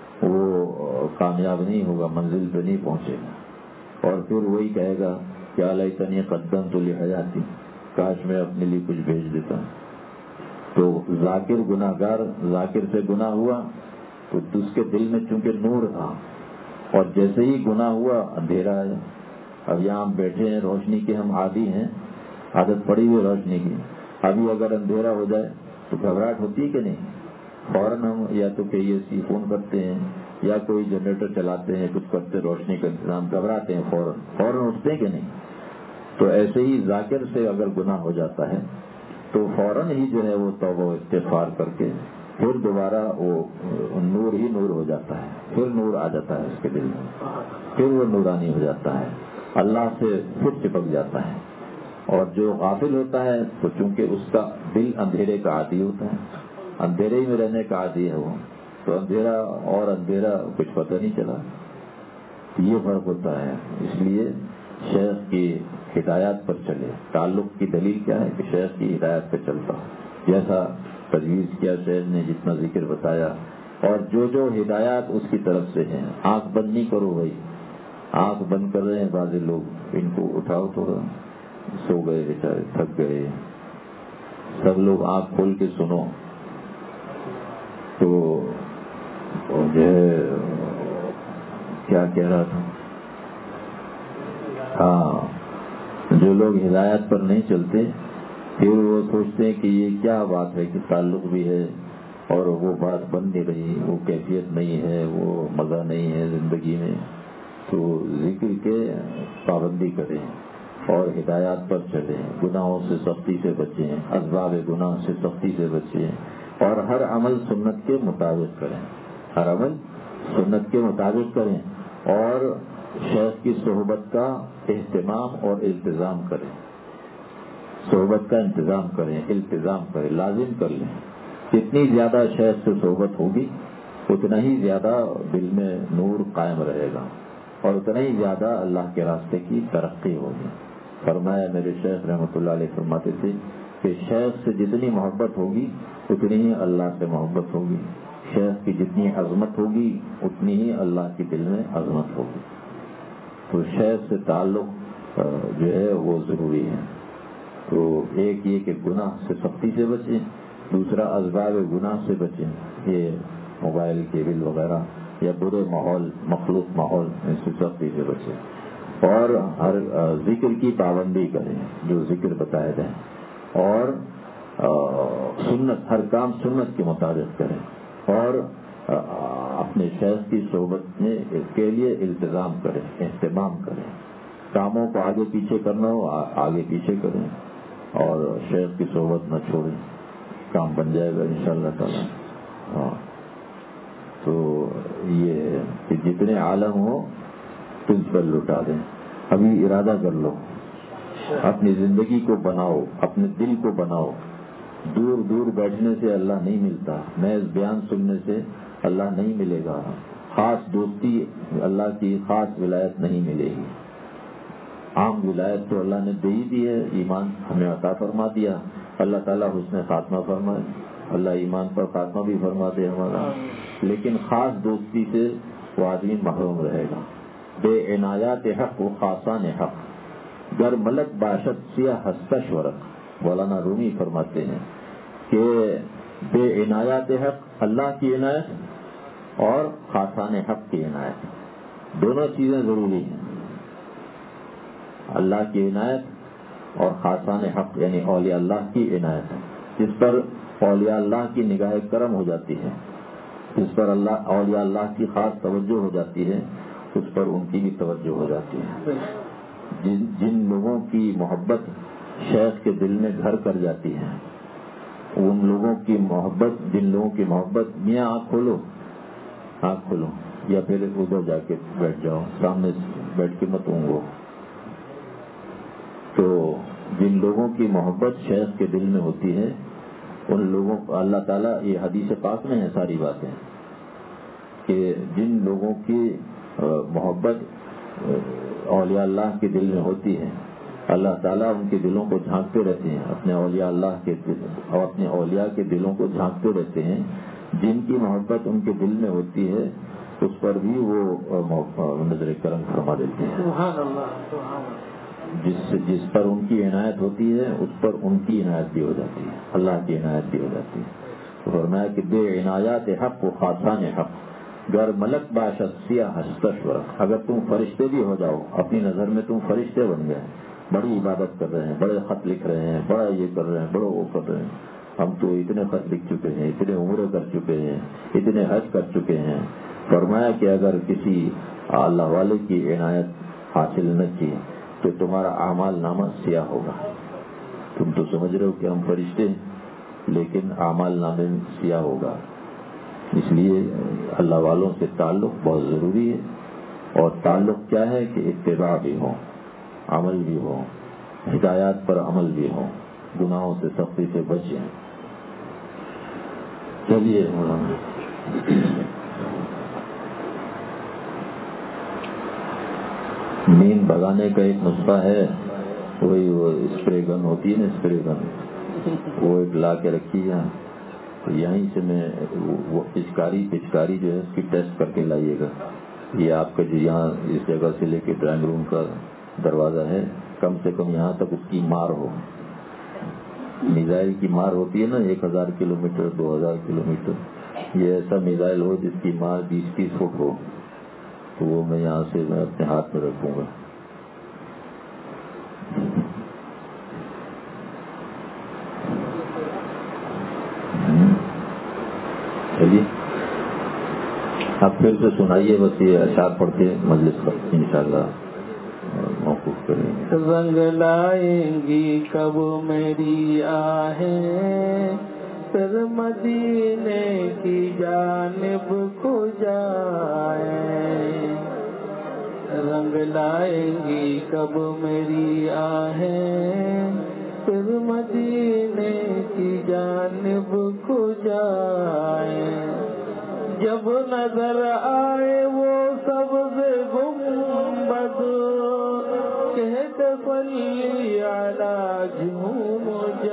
وہ کامیاب نہیں ہوگا، منزل پہ نہیں پہنچے گا، اور پھر وہی کہے گا کیا لیتنی قدمت لحیاتی، کاش میں اپنے لیے کچھ بھیج دیتا۔ تو ذاکر گناہگار، ذاکر سے گناہ ہوا تو اس کے دل میں چونکہ نور تھا، اور جیسے ہی گناہ ہوا اندھیرا آیا۔ اب یہاں ہم بیٹھے ہیں، روشنی کے ہم عادی ہیں، عادت پڑی ہوئی روشنی کی، ابھی اگر اندھیرا ہو جائے تو گھبراہٹ ہوتی ہے کہ نہیں؟ فوراً ہم یا تو کہ یہ سی فون کرتے ہیں یا کوئی جنریٹر چلاتے ہیں، کچھ کرتے، روشنی کا انتظام، گھبراتے ہیں، فوراً فوراً اٹھتے ہیں کہ نہیں؟ تو ایسے ہی ذاکر سے اگر گناہ ہو جاتا ہے تو فوراً ہی جو ہے وہ توبہ و استغفار کر کے پھر دوبارہ وہ نور ہی نور ہو جاتا ہے، پھر نور آ جاتا ہے اس کے دل میں، پھر وہ نورانی ہو جاتا ہے، اللہ سے پھر چپک جاتا ہے۔ اور جو غافل ہوتا ہے تو چونکہ اس کا دل اندھیرے کا عادی ہوتا ہے، اندھیرے ہی میں رہنے کا عادی ہے وہ، تو اندھیرا اور اندھیرا کچھ پتہ نہیں چلا، یہ فرق ہوتا ہے. اس لیے شیخ کی ہدایات پر چلے. تعلق کی دلیل کیا ہے کہ شیخ کی ہدایت پر چلتا جیسا تجویز کیا شیخ نے, جتنا ذکر بتایا, اور جو جو ہدایات اس کی طرف سے ہیں. آنکھ بند نہیں کرو بھائی, آنکھ بند کر رہے ہیں بعض لوگ, ان کو اٹھاؤ تھوڑا, سو گئے بیچارے, تھک گئے. سب لوگ آنکھ کھول کے سنو. تو جو ہے کیا کہہ رہا تھا, ہاں جو لوگ ہدایت پر نہیں چلتے پھر وہ سوچتے ہیں کہ یہ کیا بات ہے کہ تعلق بھی ہے اور وہ بات بن نہیں رہی, وہ کیفیت نہیں ہے, وہ مزہ نہیں ہے زندگی میں. تو ذکر کے پابندی کریں اور ہدایات پر چلیں, گناہوں سے سختی سے بچیں, اسباب گناہ سے سختی سے بچیں, اور ہر عمل سنت کے مطابق کریں. ہر عمل سنت کے مطابق کریں اور شیخ کی صحبت کا اہتمام اور التزام کریں. صحبت کا انتظام کریں, التزام کریں, لازم کر لیں. جتنی زیادہ شیخ سے صحبت ہوگی اتنا ہی زیادہ دل میں نور قائم رہے گا اور اتنا ہی زیادہ اللہ کے راستے کی ترقی ہوگی. فرمایا میرے شیخ رحمۃ اللہ علیہ فرماتے تھے کہ شیخ سے جتنی محبت ہوگی اتنی ہی اللہ سے محبت ہوگی. شیخ کی جتنی عظمت ہوگی اتنی ہی اللہ کے دل میں عظمت ہوگی. تو شیخ سے تعلق جو ہے وہ ضروری ہے. تو ایک یہ کہ گناہ سے سختی سے بچیں, دوسرا اسباب گناہ سے بچیں, یہ موبائل کیبل وغیرہ یا برے ماحول, مخلوق ماحول, اس سے سختی سے بچیں, اور ہر ذکر کی پابندی کریں جو ذکر بتایا جائے, اور سنت, ہر کام سنت کے مطابق کریں, اور اپنے شیخ کی صحبت میں اس کے لیے التزام کریں, اہتمام کریں. کاموں کو آگے پیچھے کرنا ہو آگے پیچھے کریں, اور شیخ کی صحبت نہ چھوڑیں, کام بن جائے گا انشاءاللہ تعالی. ہاں تو یہ کہ جتنے عالم ہو تم پر لٹا دیں. ابھی ارادہ کر لو, اپنی زندگی کو بناؤ, اپنے دل کو بناؤ. دور دور بیٹھنے سے اللہ نہیں ملتا, محض بیان سننے سے اللہ نہیں ملے گا, خاص دوستی اللہ کی خاص ولایت نہیں ملے گی. عام ولایت تو اللہ نے دے ہی دی ہے, ایمان ہمیں عطا فرما دیا, اللہ تعالیٰ حسن خاتمہ فرمائے, اللہ ایمان پر خاتمہ بھی فرما دے ہمارا. لیکن خاص دوستی سے وہ آدمی محروم رہے گا. بے عنایات حق و خاصان حق, گر ملک باشد سیاہ ہستش ورق. مولانا رومی فرماتے ہیں کہ بے عنایات حق اللہ کی عنایت اور خاصان حق کی عنایت, دونوں چیزیں ضروری ہیں. اللہ کی عنایت اور خاصان حق یعنی اولیاء اللہ کی عنایت, جس پر اولیاء اللہ کی نگاہ کرم ہو جاتی ہے, جس پر اللہ اولیاء اللہ کی خاص توجہ ہو جاتی ہے, اس پر ان کی بھی توجہ ہو جاتی ہے. جن جن لوگوں کی محبت شیخ کے دل میں گھر کر جاتی ہے, ان لوگوں کی محبت, جن لوگوں کی محبت, میاں آنکھ کھولو, آنکھ کھولو یا پھر ادھر جا کے بیٹھ جاؤ, سامنے بیٹھ کے مت اونگو. تو جن لوگوں کی محبت شیخ کے دل میں ہوتی ہے ان لوگوں کو اللہ تعالیٰ, یہ حدیث پاک میں ہے ساری باتیں, کہ جن لوگوں کی محبت اولیاء اللہ کے دل میں ہوتی ہے اللہ تعالیٰ ان کے دلوں کو جھانکتے رہتے ہیں, اپنے اولیاء اللہ کے اور اپنے اولیاء کے دلوں کو جھانکتے رہتے ہیں. جن کی محبت ان کے دل میں ہوتی ہے اس پر بھی وہ نظر کرم فرما دیتے ہیں. سبحان اللہ, سبحان اللہ. جس جس پر ان کی عنایت ہوتی ہے اس پر ان کی عنایت بھی ہو جاتی ہے, اللہ کی عنایت بھی ہو جاتی ہے. تو فرمایا کہ بے عنایات حق و خاصان حق, گر ملک باشد سیاہ ہستش ورق. اگر تم فرشتے بھی ہو جاؤ, اپنی نظر میں تم فرشتے بن گئے, بڑی عبادت کر رہے ہیں, بڑے خط لکھ رہے ہیں, بڑا یہ کر رہے ہیں, بڑا وہ کر رہے ہیں, ہم تو اتنے خط لکھ چکے ہیں, اتنے عمرے کر چکے ہیں, اتنے حج کر چکے ہیں. فرمایا کہ اگر کسی اللہ والے کی عنایت حاصل نہ کی تو تمہارا اعمال نامہ سیاہ ہوگا. تم تو سمجھ رہے ہو کہ ہم فرشتے ہیں, لیکن اعمال نامے میں سیاہ ہوگا. اس لیے اللہ والوں سے تعلق بہت ضروری ہے, اور تعلق کیا ہے کہ اتباع بھی ہو, عمل بھی ہو, ہدایات پر عمل بھی ہو, گناہوں سے سختی سے بچیں. چلیے مولانا. نیند بھگانے کا ایک نسخہ ہے، وہی وہ اسپرے گن ہوتی ہے نا، اسپرے گن وہ ایک لا کے رکھی ہے، تو یہیں سے میں وہ پچکاری پچکاری جو ہے اس کی ٹیسٹ کر کے لائیے گا. یہ آپ کا جو یہاں اس جگہ سے لے کے ڈرائنگ روم کا دروازہ ہے، کم سے کم یہاں تک اس کی مار ہو. میزائل کی مار ہوتی ہے نا، ایک ہزار کلو میٹر دو ہزار کلو میٹر، یہ ایسا میزائل ہو جس کی مار بیس تیس فٹ ہو، تو وہ میں یہاں سے میں اپنے ہاتھ میں رکھوں گا. چلیے اب پھر سے سنائیے، بس یہ اشعار پڑھتے مجلس پر انشاءاللہ موقوف کریں گے. رنگ لائیں گی کب میری آہیں، پھر مدینے کی جانب کو جائیں. رنگ لائیں گی کب میری آہیں، پھر مدینے کی جانب کو جائیں. جب نظر آئے وہ سبز گنبد، کہہ کے صلی علی جھوم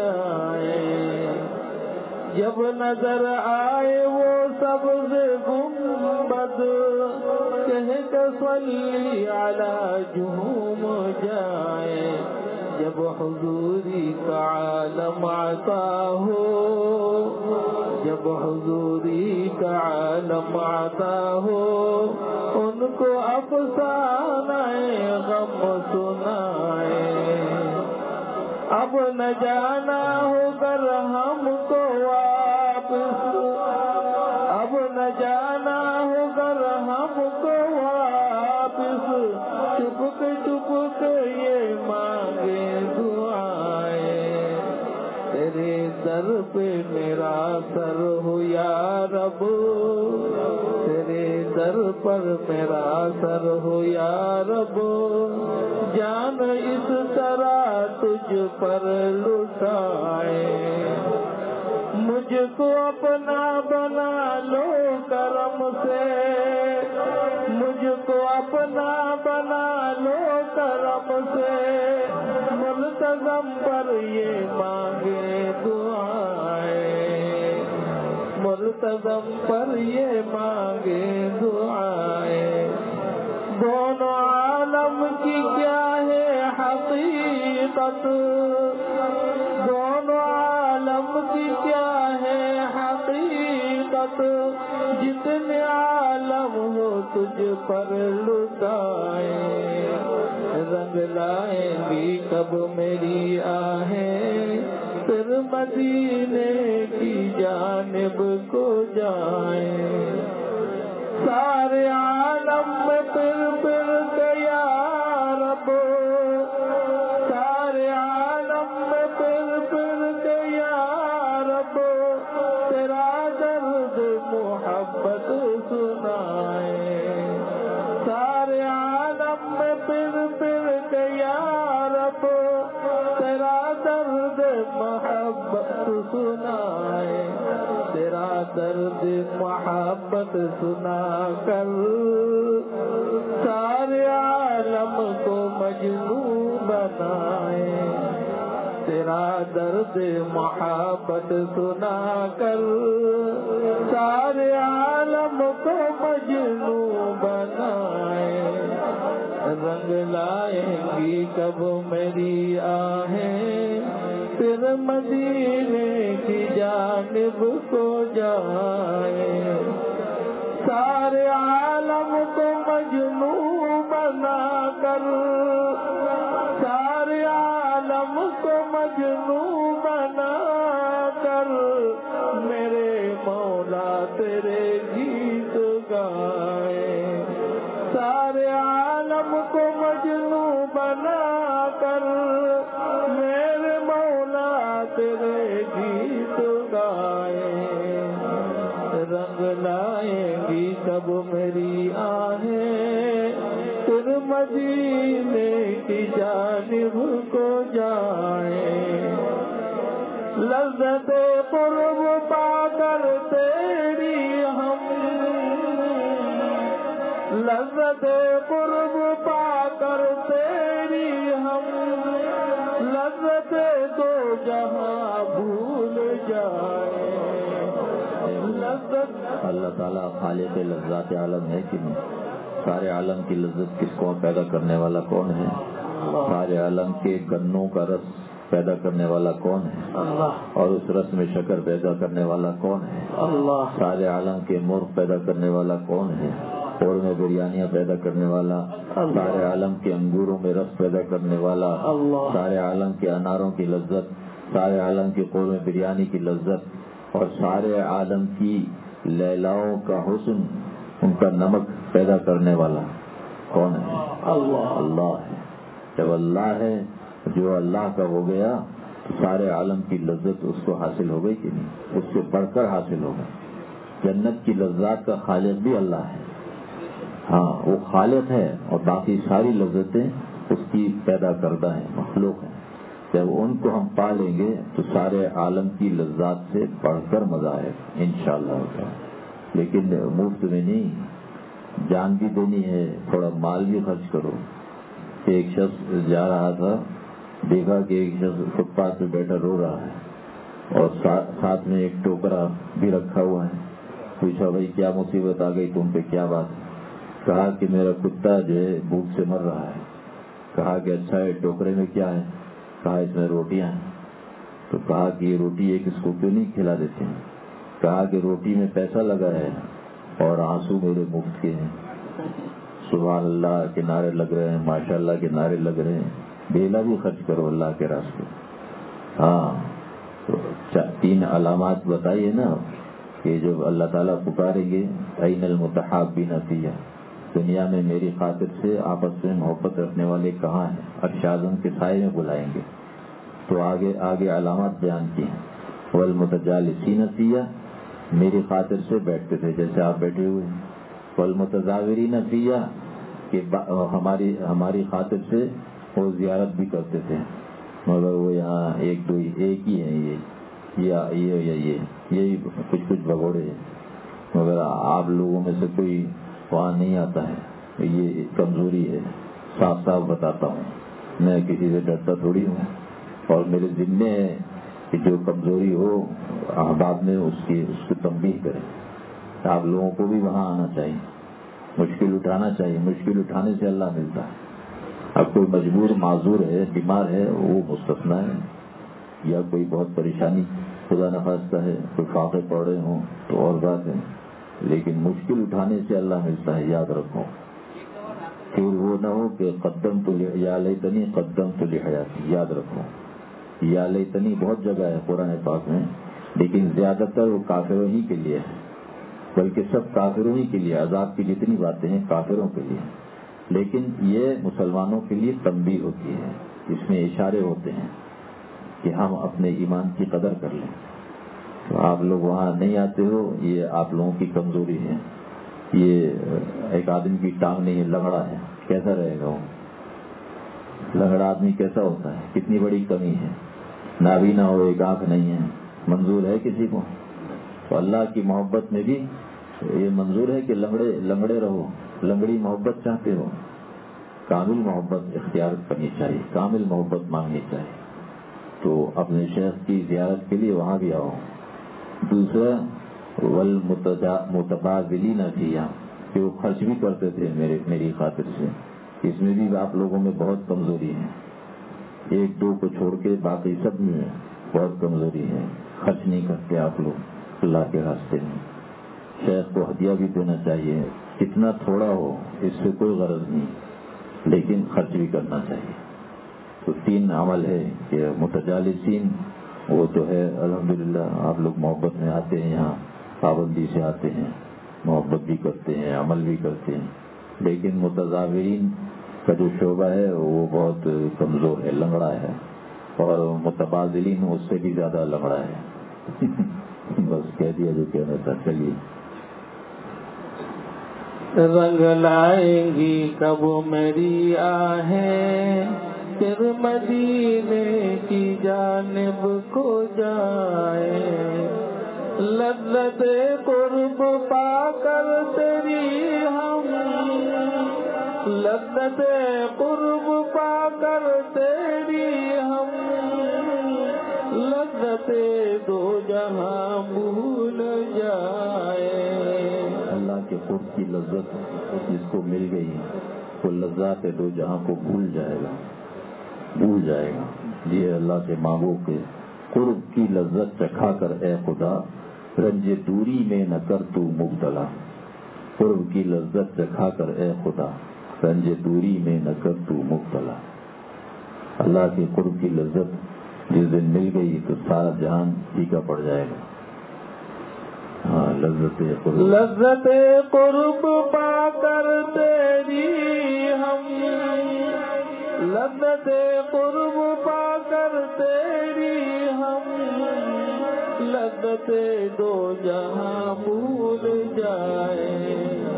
جائیں. جب نظر آئے وہ سبز گنبد، کہہ کے صلی علی جھوم جائیں. جب حضوری کا عالم عطا ہو، جب حضوری کا عالم عطا ہو، ان کو افسانہ غم سنائے. اب نہ جانا ہو کر ہم کو واپس، اب نہ جانا ہو کر ہم کو واپس، چپک چپک یہ مانگے دعائیں. تیرے در پہ میرا سر ہو یا رب، تیرے در پر میرا سر ہو یا رب. جان اس طرح تجھ پر لٹائے، مجھ کو اپنا بنا لو کرم سے، مجھ کو اپنا بنا لو کرم سے. ملتزم پر یہ مانگے دعائیں، ملتزم پر یہ مانگے دعائیں. دونوں عالم کی کیا ہے حقیقت، دونوں عالم کی کیا ہے حقیقت. جتنے عالم ہو تجھ پر لٹائیں. رنگ لائیں گی کب میری آہیں، پھر مدینے کی جانب کو جائیں. سارے عالم میں پھر پھر کے یا رب، سارے عالم میں پھر پھر کے یا رب. تیرا درد محبت سنائے، سارے عالم میں پھر پھر کے یا رب. تیرا درد محبت سنائے، تیرا درد محبت سنا کر سارے عالم کو مجنون بنائے. تیرا درد محبت سنا کر سارے عالم کو مجنون بنائے. رنگ لائیں گی کب میری آہیں، پھر مدینے کی جانب کو جائیں. سارے عالم کو مجنون بنا کر، سارے عالم کو مجنون بنا کر، میرے مولا تیرے گیت گائے. سارے عالم کو مجنون بنا کر، میرے مولا تیرے گیت گائے. رنگ لائیں گی کب میری آہیں، پھر مدینے کی جانب کو جائیں. لذت قرب پا کر تیری ہم، لذت قرب پا کر تیری ہم لذت دو جہاں بھول جائے. لذت اللہ تعالیٰ خالق لذات عالم ہے کہ نہیں؟ سارے عالم کی لذت کس کو پیدا کرنے والا کون ہے؟ سارے عالم کے گنوں کا رس پیدا کرنے والا کون ہے؟ اللہ. اور اس رس میں شکر پیدا کرنے والا کون ہے؟ اللہ. سارے عالم کے مرغ پیدا کرنے والا کون ہے؟ اور میں بریانیاں پیدا کرنے والا. سارے عالم کے انگوروں میں رس پیدا کرنے والا. سارے عالم کے اناروں کی لذت، سارے عالم کے قورمے بریانی کی لذت، اور سارے عالم کی لیلاؤں کا حسن، ان کا نمک پیدا کرنے والا کون ہے؟ اللہ. اللہ ہے. جب اللہ ہے، جو اللہ کا ہو گیا تو سارے عالم کی لذت اس کو حاصل ہو گئی کہ نہیں؟ اس سے بڑھ کر حاصل ہو گئی. جنت کی لذات کا خالق بھی اللہ ہے. ہاں، وہ خالق ہے اور باقی ساری لذتیں اس کی پیدا کردہ ہیں، مخلوق ہیں. جب ان کو ہم پا لیں گے تو سارے عالم کی لذات سے بڑھ کر مزہ ہے انشاءاللہ. لیکن مفت میں نہیں، جان بھی دینی ہے، تھوڑا مال بھی خرچ کرو. ایک شخص جا رہا تھا، دیکھا کہ ایک شخص فٹ پاتھ پہ بیٹھا رو رہا ہے اور ساتھ میں ایک ٹوکرا بھی رکھا ہوا ہے. پوچھا بھائی کیا مصیبت آ گئی تم پہ، کیا بات ہے؟ کہا کہ میرا کتا جو ہے بھوک سے مر رہا ہے. کہا کہ اچھا ہے، ٹوکرے میں کیا ہے؟ کہا اس میں روٹیاں ہیں. تو کہا کہ یہ روٹی ایک اس کو کیوں نہیں کھلا دیتے ہیں؟ کہا کہ روٹی میں پیسہ لگا ہے اور آنسو میرے مفت کے ہیں. سبحان اللہ کے نعرے لگ رہے ہیں، ماشاء اللہ کے نعرے لگ رہے ہیں. بیلا بھی خرچ کرو اللہ کے راستے. ہاں، تو تین علامات بتائیے نا کہ جب اللہ تعالیٰ پکاریں گے این المتحابین فیہ، دنیا میں میری خاطر سے آپس میں محبت رکھنے والے کہاں ہیں؟ عرش اعظم کے سائے میں بلائیں گے. تو آگے آگے علامات بیان کی ہیں. والمتجالسین فیہ، میری خاطر سے بیٹھتے تھے جیسے آپ بیٹھے ہوئے ہیں. والمتزاورین فیہ، کہ ہماری ہماری خاطر سے وہ زیارت بھی کرتے تھے، مگر وہ یہاں ایک دو ایک ہی ہیں، یہ یا یہ یا یہ یہی کچھ کچھ بگوڑے ہیں، مگر آپ لوگوں میں سے کوئی وہاں نہیں آتا ہے. یہ کمزوری ہے، صاف صاف بتاتا ہوں. میں کسی سے ڈرتا تھوڑی ہوں، اور میرے ذمے ہے کہ جو کمزوری ہو احباب میں اس کی اس کو تنبیہ کریں. آپ لوگوں کو بھی وہاں آنا چاہیے، مشکل اٹھانا چاہیے. مشکل اٹھانے سے اللہ ملتا ہے. اب کوئی مجبور معذور ہے، بیمار ہے، وہ مستثنا ہے، یا کوئی بہت پریشانی خدا نخواستہ ہے، کوئی فاقے پڑ رہے ہوں تو اور بات ہے. لیکن مشکل اٹھانے سے اللہ ملتا ہے، یاد رکھو. پھر وہ نہ ہو کہ قدم تو یا لیتنی قدم تو لحیاتی. یاد رکھو، یا لیتنی بہت جگہ ہے قرآن پاک میں، لیکن زیادہ تر وہ کافروں ہی کے لیے ہے، بلکہ سب کافروں ہی کے لیے. عذاب کی جتنی باتیں ہیں کافروں کے لیے، لیکن یہ مسلمانوں کے لیے تنبیہ ہوتی ہے. اس میں اشارے ہوتے ہیں کہ ہم اپنے ایمان کی قدر کر لیں. تو آپ لوگ وہاں نہیں آتے ہو، یہ آپ لوگوں کی کمزوری ہے. یہ ایک آدمی کی ٹانگ نہیں ہے، لنگڑا ہے، کیسا رہے گا وہ؟ لنگڑا آدمی کیسا ہوتا ہے؟ کتنی بڑی کمی ہے. نابینا ہو، ایک آنکھ نہیں ہے، منظور ہے کسی کو؟ تو اللہ کی محبت میں بھی یہ منظور ہے کہ لنگڑے لنگڑے رہو؟ لنگڑی محبت چاہتے ہو؟ کامل محبت اختیار کرنی چاہیے، کامل محبت مانگنی چاہیے. تو اپنے شیخ کی زیارت کے لیے وہاں بھی آؤ. دوسرا والمتبادلین فیہ، کہ وہ خرچ بھی کرتے تھے میرے میری خاطر سے. اس میں بھی آپ لوگوں میں بہت کمزوری ہے. ایک دو کو چھوڑ کے باقی سب میں بہت کمزوری ہے. خرچ نہیں کرتے آپ لوگ اللہ کے راستے میں. شیخ کو ہدیہ بھی دینا چاہیے، کتنا تھوڑا ہو، اس سے کوئی غرض نہیں، لیکن خرچ بھی کرنا چاہیے. تو تین عمل ہے کہ متجالسین، وہ تو ہے الحمدللہ آپ لوگ محبت میں آتے ہیں، یہاں پابندی سے آتے ہیں، محبت بھی کرتے ہیں، عمل بھی کرتے ہیں. لیکن متزاورین کا جو شعبہ ہے وہ بہت کمزور ہے، لنگڑا ہے. اور متبادلین اس سے بھی زیادہ لنگڑا ہے. بس کہہ دیا جو کہنا تھا. چلیے. رنگ لائیں گی کب میری آہیں، پھر مدینے کی جانب کو جائیں. لذت قرب پا کر تیری ہم لذت قرب پا کر تیری ہم لذت دو جہاں بھول جائے. اللہ کے قرب کی لذت جس کو مل گئی وہ لذات دو جہاں کو بھول جائے گا بھول جائے گا. یہ اللہ کے محبوب کے قرب کی لذت چکھا کر اے خدا رنج دوری میں نہ کر تو مبتلا. قرب کی لذت چکھا کر اے خدا رنج دوری میں نہ کر تو مبتلا. اللہ کے قرب کی لذت جس دن مل گئی تو سارا جہان پھیکا پڑ جائے گا. ہاں لذت قرب لذت قرب پا کر تیری ہم لذت قرب پا کر تیری ہم لذت دو جہاں بھول جائے.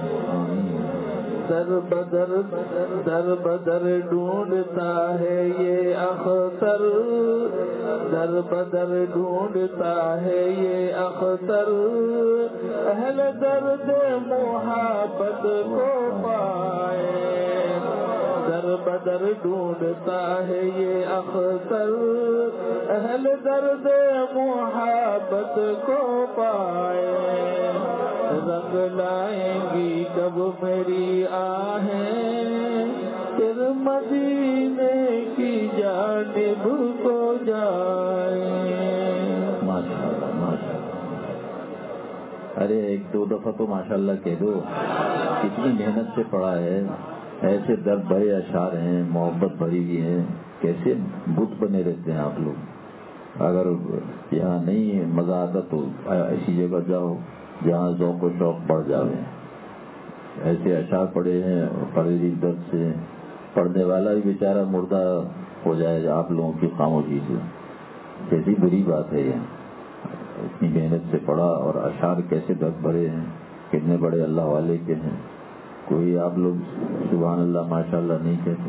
در بدر در بدر ڈھونڈتا ہے یہ اختر در بدر ڈھونڈتا ہے یہ اختر اہل درد محبت کو پائے. در بدر ڈھونڈتا ہے یہ اختر اہل درد محبت کو پائے. رنگ لائیں گی کب میری آہیں پھر مدینے کی جانب کو جائیں. ماشاءاللہ ماشاءاللہ. ارے ایک دو دفعہ تو ماشاءاللہ کہہ دو. کتنی محنت سے پڑھا ہے. ایسے درد بھرے اشعار ہیں محبت بھری ہوئی ہیں. کیسے بت بنے رہتے ہیں آپ لوگ. اگر یہاں نہیں مزہ آتا تو ایسی جگہ جاؤ جہاں ذوق و شوق بڑھ جاوے. ایسے اشعار پڑے ہیں قریبی درد سے پڑھنے والا بھی بیچارہ مردہ ہو جائے آپ لوگوں کی خاموشی سے. کیسی بری بات ہے یہ. اتنی محنت سے پڑھا اور اشعار کیسے درد بھرے ہیں. کتنے بڑے اللہ والے کے ہیں. کوئی آپ لوگ سبحان اللہ ماشاء اللہ نہیں کہتے.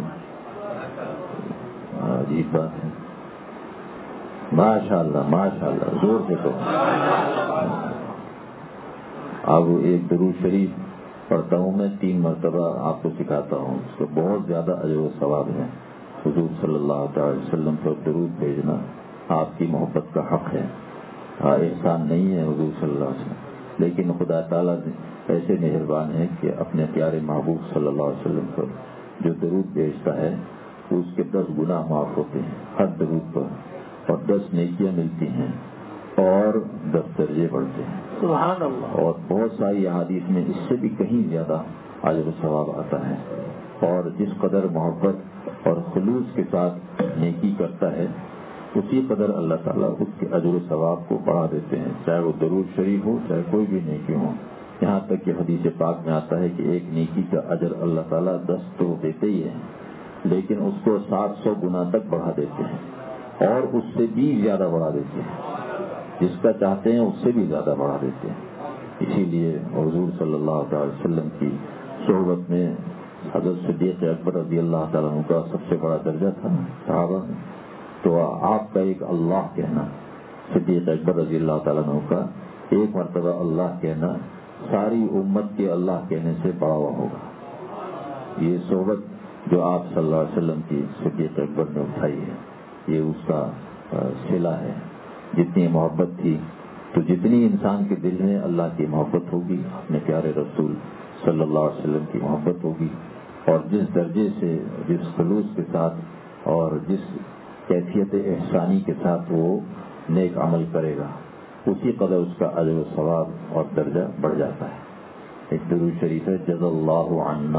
عجیب بات ہے. ماشاء اللہ ماشاء اللہ زور سے کہو. اب ایک درود شریف پڑھتا ہوں میں تین مرتبہ آپ کو سکھاتا ہوں. اس کو بہت زیادہ اجر و ثواب ہے. حضور صلی اللہ تعالی وسلم پر درود بھیجنا آپ کی محبت کا حق ہے. احسان نہیں ہے حضور صلی اللہ علیہ وسلم لیکن خدا تعالیٰ ایسے مہربان ہے کہ اپنے پیارے محبوب صلی اللہ علیہ وسلم پر جو درود بھیجتا ہے اس کے دس گناہ معاف ہوتے ہیں ہر درود پر اور دس نیکیاں ملتی ہیں اور دس درجے بڑھتے ہیں. سبحان اللہ. اور بہت ساری احادیث میں اس سے بھی کہیں زیادہ اجر و ثواب آتا ہے. اور جس قدر محبت اور خلوص کے ساتھ نیکی کرتا ہے اسی قدر اللہ تعالیٰ اس کے اجر و ثواب کو بڑھا دیتے ہیں. چاہے وہ درود شریف ہو چاہے کوئی بھی نیکی ہو. یہاں تک کہ حدیث پاک میں آتا ہے کہ ایک نیکی کا اجر اللہ تعالیٰ دس تو دیتے ہی ہیں لیکن اس کو سات سو گنا تک بڑھا دیتے ہیں اور اس سے بھی زیادہ بڑھا دیتے ہیں. جس کا چاہتے ہیں اس سے بھی زیادہ بڑھا دیتے ہیں. اسی لیے حضور صلی اللہ تعالی وسلم کی صحبت میں حضرت صدیق اکبر رضی اللہ تعالیٰ عنہ کا سب سے بڑا درجہ تھا صحابہ میں. تو آپ کا ایک اللہ کہنا صدیق اکبر رضی اللہ تعالیٰ عنہ کا ایک مرتبہ اللہ کہنا ساری امت کے اللہ کہنے سے بڑا ہوا ہوگا. یہ صحبت جو آپ صلی اللہ علیہ وسلم کی صدیق اکبر نے اٹھائی ہے یہ اس کا صلہ ہے. جتنی محبت تھی تو جتنی انسان کے دل میں اللہ کی محبت ہوگی اپنے پیارے رسول صلی اللہ علیہ وسلم کی محبت ہوگی اور جس درجے سے جس خلوص کے ساتھ اور جس کیفیت احسانی کے ساتھ وہ نیک عمل کرے گا اسی قدر اس کا اجر و ثواب اور درجہ بڑھ جاتا ہے. ایک درود شریف ہے جزا اللہ عنا